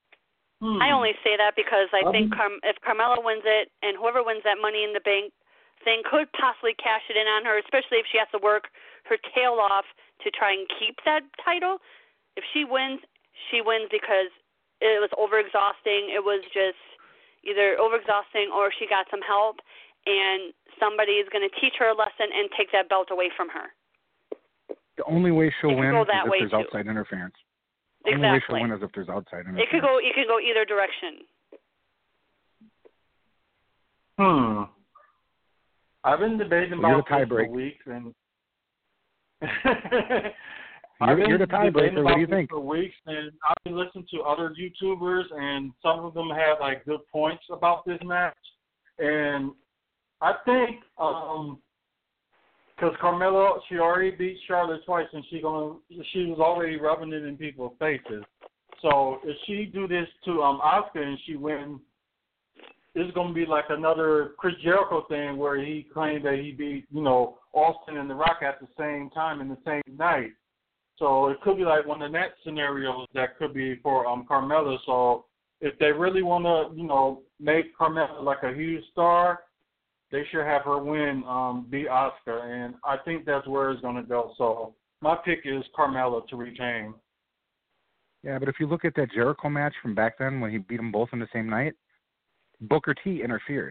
I only say that because I think if Carmella wins it, and whoever wins that Money in the Bank thing could possibly cash it in on her, especially if she has to work her tail off to try and keep that title. If she wins because it was overexhausting. It was just either overexhausting or she got some help, and somebody is going to teach her a lesson and take that belt away from her. The only way she'll win is if there's too. outside interference. Exactly. The only way she'll win is if there's outside interference. It could go either direction. I've been debating about this for weeks, and you're the tiebreaker. What do you think? For weeks, and I've been listening to other YouTubers, and some of them have like good points about this match. And I think because Carmella, she already beat Charlotte twice, and she was already rubbing it in people's faces. So if she do this to Asuka and she wins, it's going to be like another Chris Jericho thing where he claimed that he beat, Austin and The Rock at the same time in the same night. So it could be like one of the net scenarios that could be for Carmella. So if they really want to, make Carmella like a huge star, they should have her win, beat Asuka, and I think that's where it's going to go. So my pick is Carmella to retain. Yeah, but if you look at that Jericho match from back then when he beat them both in the same night, Booker T interfered.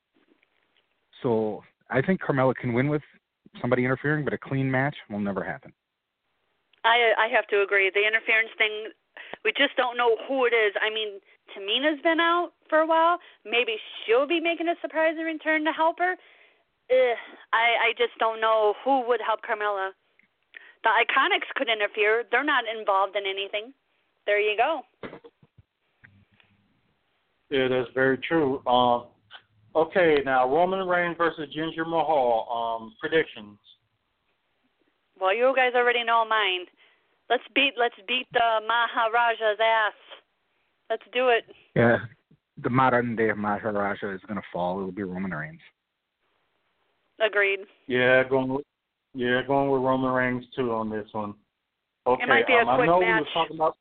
So I think Carmella can win with somebody interfering, but a clean match will never happen. I have to agree. The interference thing, we just don't know who it is. I mean, Tamina's been out for a while. Maybe she'll be making a surprising return to help her. I just don't know who would help Carmella. The Iconics could interfere. They're not involved in anything. There you go. Yeah, that's very true. Okay, now Roman Reigns versus Jinder Mahal. Predictions. Well, you guys already know mine. Let's beat the Maharaja's ass. Let's do it. Yeah, the modern day Maharaja is going to fall. It will be Roman Reigns. Agreed. Yeah, going with Roman Reigns too on this one. Okay, it might be a quick I know match. we were talking about.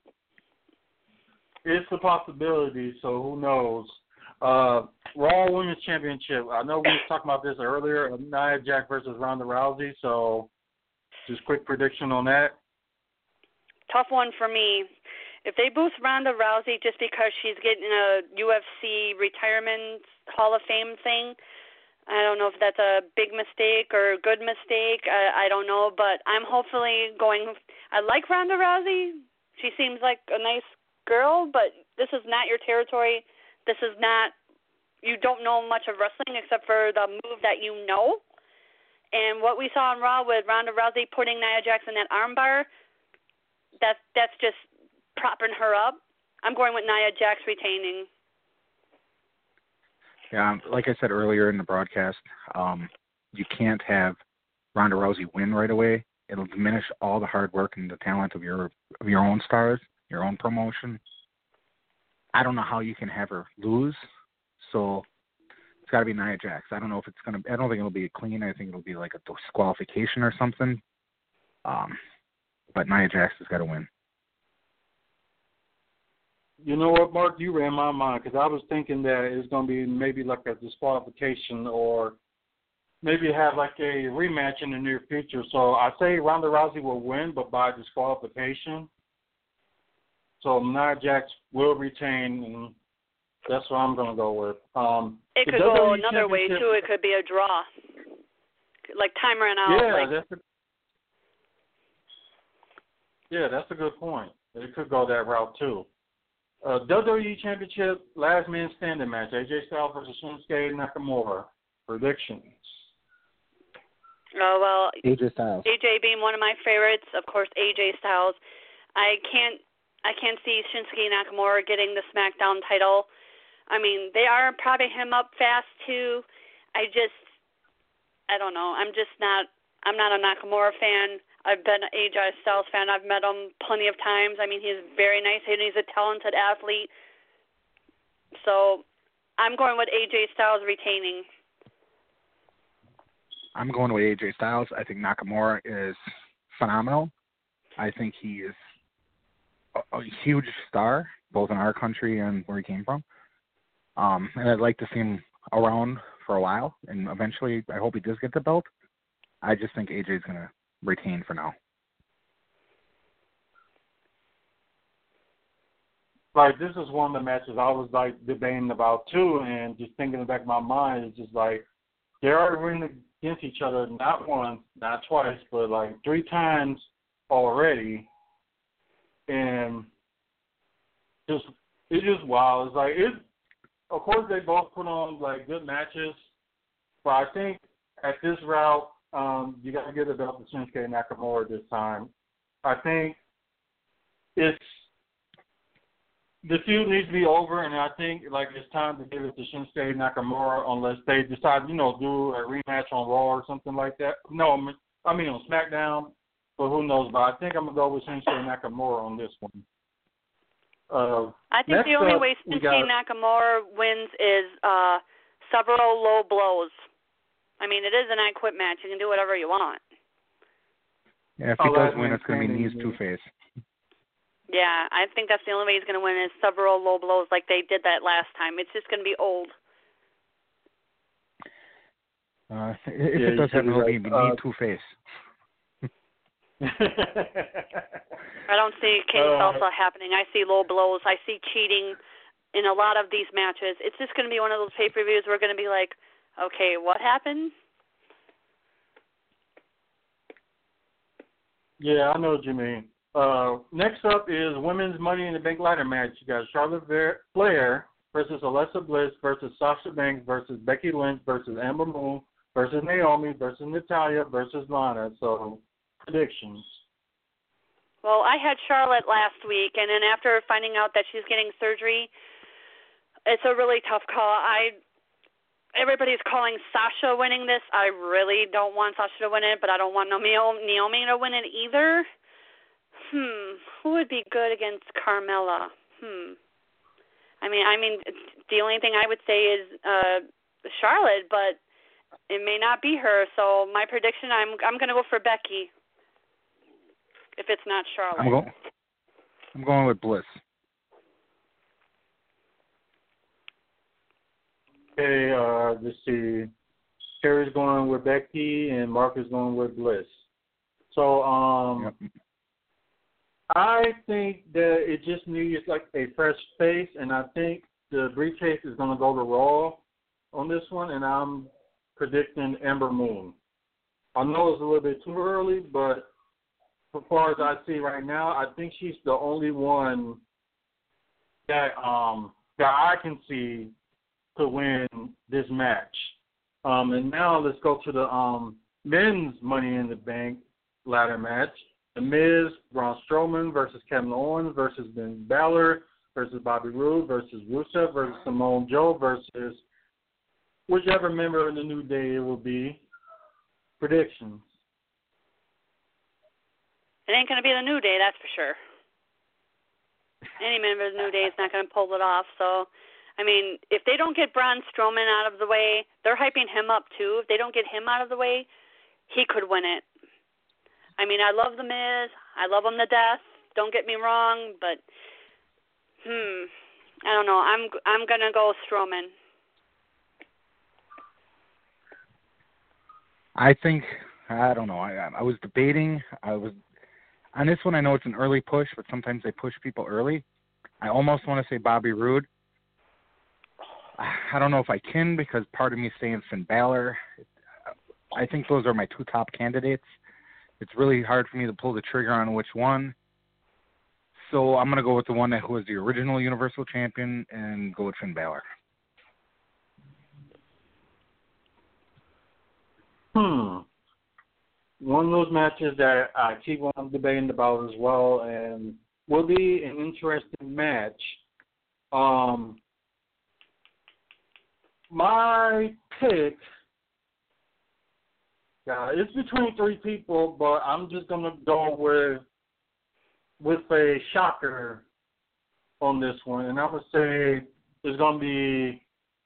It's a possibility, so who knows? Raw Women's Championship. I know we were talking about this earlier. Nia Jax versus Ronda Rousey. So, just quick prediction on that. Tough one for me. If they boost Ronda Rousey just because she's getting a UFC retirement Hall of Fame thing, I don't know if that's a big mistake or a good mistake. I don't know, but I'm hopefully going. I like Ronda Rousey. She seems like a nice girl, but this is not your territory. This is not. You don't know much of wrestling except for the move that you know. And what we saw on Raw with Ronda Rousey putting Nia Jax in that armbar, that's just propping her up. I'm going with Nia Jax retaining. Yeah, like I said earlier in the broadcast, you can't have Ronda Rousey win right away. It'll diminish all the hard work and the talent of your own stars, your own promotion. I don't know how you can have her lose, so it's got to be Nia Jax. I don't know if it's gonna. I don't think it'll be clean. I think it'll be like a disqualification or something. But Nia Jax has got to win. You know what, Mark? You ran my mind because I was thinking that it's going to be maybe like a disqualification or maybe have like a rematch in the near future. So I say Ronda Rousey will win, but by disqualification. So Nia Jax will retain, and that's what I'm going to go with. It could go another way, too. It could be a draw. Like time ran out. That's a good point. It could go that route, too. WWE Championship last man standing match. AJ Styles versus Shinsuke Nakamura. Predictions. Oh, well, AJ Styles. AJ being one of my favorites, of course, AJ Styles. I can't see Shinsuke Nakamura getting the SmackDown title. I mean, they are propping him up fast, too. I don't know. I'm not a Nakamura fan. I've been an AJ Styles fan. I've met him plenty of times. I mean, he's very nice, and he's a talented athlete. So I'm going with AJ Styles retaining. I'm going with AJ Styles. I think Nakamura is phenomenal. I think he is a huge star, both in our country and where he came from. And I'd like to see him around for a while, and eventually I hope he does get the belt. I just think AJ is going to retain for now. Like, this is one of the matches I was, like, debating about, too, and just thinking in the back of my mind, it's just, like, they're already running against each other not once, not twice, but, like, 3 times already, and it's just wild. It's, like, of course, they both put on, like, good matches, but I think at this route, you got to give it up to Shinsuke Nakamura this time. I think the feud needs to be over, and I think it's time to give it to Shinsuke Nakamura unless they decide, do a rematch on Raw or something like that. No, I mean on SmackDown, but who knows? But I think I'm gonna go with Shinsuke Nakamura on this one. I think the only way Shinsuke Nakamura wins is several low blows. I mean, it is an I Quit match. You can do whatever you want. Yeah, if he does win, it's going to be knees two-face. Yeah, I think that's the only way he's going to win is several low blows like they did that last time. It's just going to be old. If it does happen, it'll be knee two-face. I don't see King Salsa happening. I see low blows. I see cheating in a lot of these matches. It's just going to be one of those pay-per-views where we're going to be like, okay, what happened? Yeah, I know what you mean. Next up is Women's Money in the Bank ladder match. You got Charlotte Flair versus Alexa Bliss versus Sasha Banks versus Becky Lynch versus Ember Moon versus Naomi versus Natalya versus Lana. So, predictions. Well, I had Charlotte last week, and then after finding out that she's getting surgery, it's a really tough call. Everybody's calling Sasha winning this. I really don't want Sasha to win it, but I don't want Naomi to win it either. Who would be good against Carmella? I mean, the only thing I would say is Charlotte, but it may not be her. So my prediction, I'm going to go for Becky. If it's not Charlotte, I'm going with Bliss. Okay, let's see. Terry's going with Becky, and Mark is going with Bliss. So, Yep. I think that it just needs like a fresh face, and I think the briefcase is going to go to Raw on this one, and I'm predicting Ember Moon. I know it's a little bit too early, but as far as I see right now, I think she's the only one that I can see to win this match. And now let's go to the men's Money in the Bank ladder match. The Miz, Braun Strowman versus Kevin Owens versus Ben Balor versus Bobby Roode versus Rusev versus Samoa Joe versus whichever member in the New Day it will be. Predictions. it ain't going to be the New Day, that's for sure. Any member of the New Day is not going to pull it off. So, I mean, if they don't get Braun Strowman out of the way, they're hyping him up too. If they don't get him out of the way, he could win it. I mean, I love The Miz. I love him to death. Don't get me wrong, but I don't know. I'm gonna go Strowman. I don't know. I was debating. On this one. I know it's an early push, but sometimes they push people early. I almost want to say Bobby Roode. I don't know if I can because part of me is saying Finn Balor. I think those are my two top candidates. It's really hard for me to pull the trigger on which one. So I'm going to go with the one who was the original Universal Champion and go with Finn Balor. One of those matches that I keep on debating about as well, and will be an interesting match. My pick, it's between three people, but I'm just gonna go with a shocker on this one, and I'm gonna say it's gonna be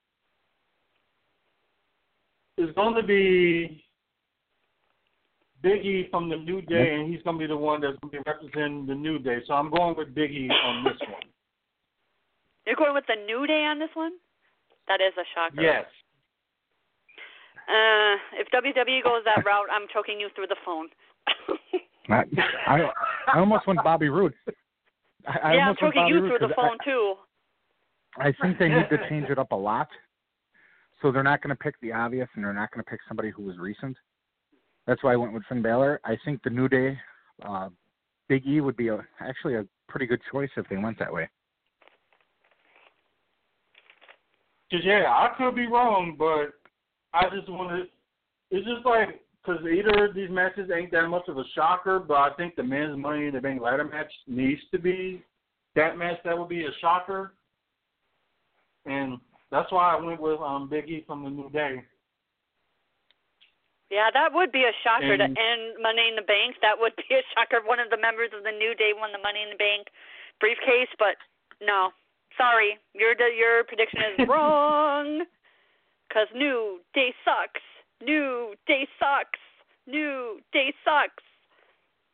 Big E from the New Day, and he's going to be the one that's going to be representing the New Day. So I'm going with Big E on this one. You're going with the New Day on this one? That is a shocker. Yes. If WWE goes that route, I'm choking you through the phone. I almost went Bobby Roode. I'm choking you through the phone, too. I think they need to change it up a lot. So they're not going to pick the obvious, and they're not going to pick somebody who was recent. That's why I went with Finn Balor. I think the New Day, Big E would be actually a pretty good choice if they went that way. Cause I could be wrong, but I just want to. It's just like because either of these matches ain't that much of a shocker, but I think the men's Money in the Bank ladder match needs to be that match. That would be a shocker, and that's why I went with Big E from the New Day. Yeah, that would be a shocker to end Money in the Bank. That would be a shocker if one of the members of the New Day won the Money in the Bank briefcase, but no. Sorry, your prediction is wrong. Because New Day sucks. New Day sucks. New Day sucks.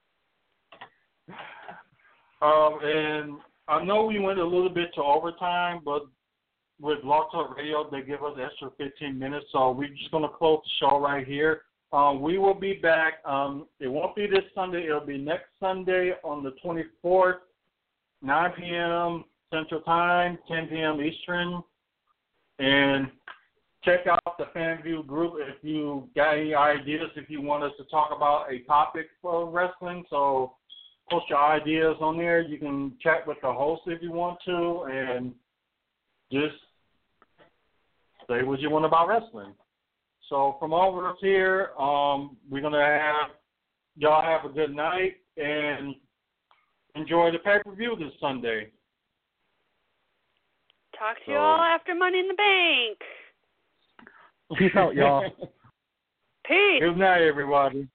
And I know we went a little bit to overtime, but with Blog Talk Radio, they give us extra 15 minutes, so we're just going to close the show right here. We will be back. It won't be this Sunday. It'll be next Sunday on the 24th, 9 p.m. Central Time, 10 p.m. Eastern. And check out the FanView group if you got any ideas, if you want us to talk about a topic for wrestling. So post your ideas on there. You can chat with the host if you want to, and just say what you want about wrestling. So from all of us here, we're going to have y'all have a good night and enjoy the pay-per-view this Sunday. Talk to you all after Money in the Bank. Peace out, y'all. Peace. Good night, everybody.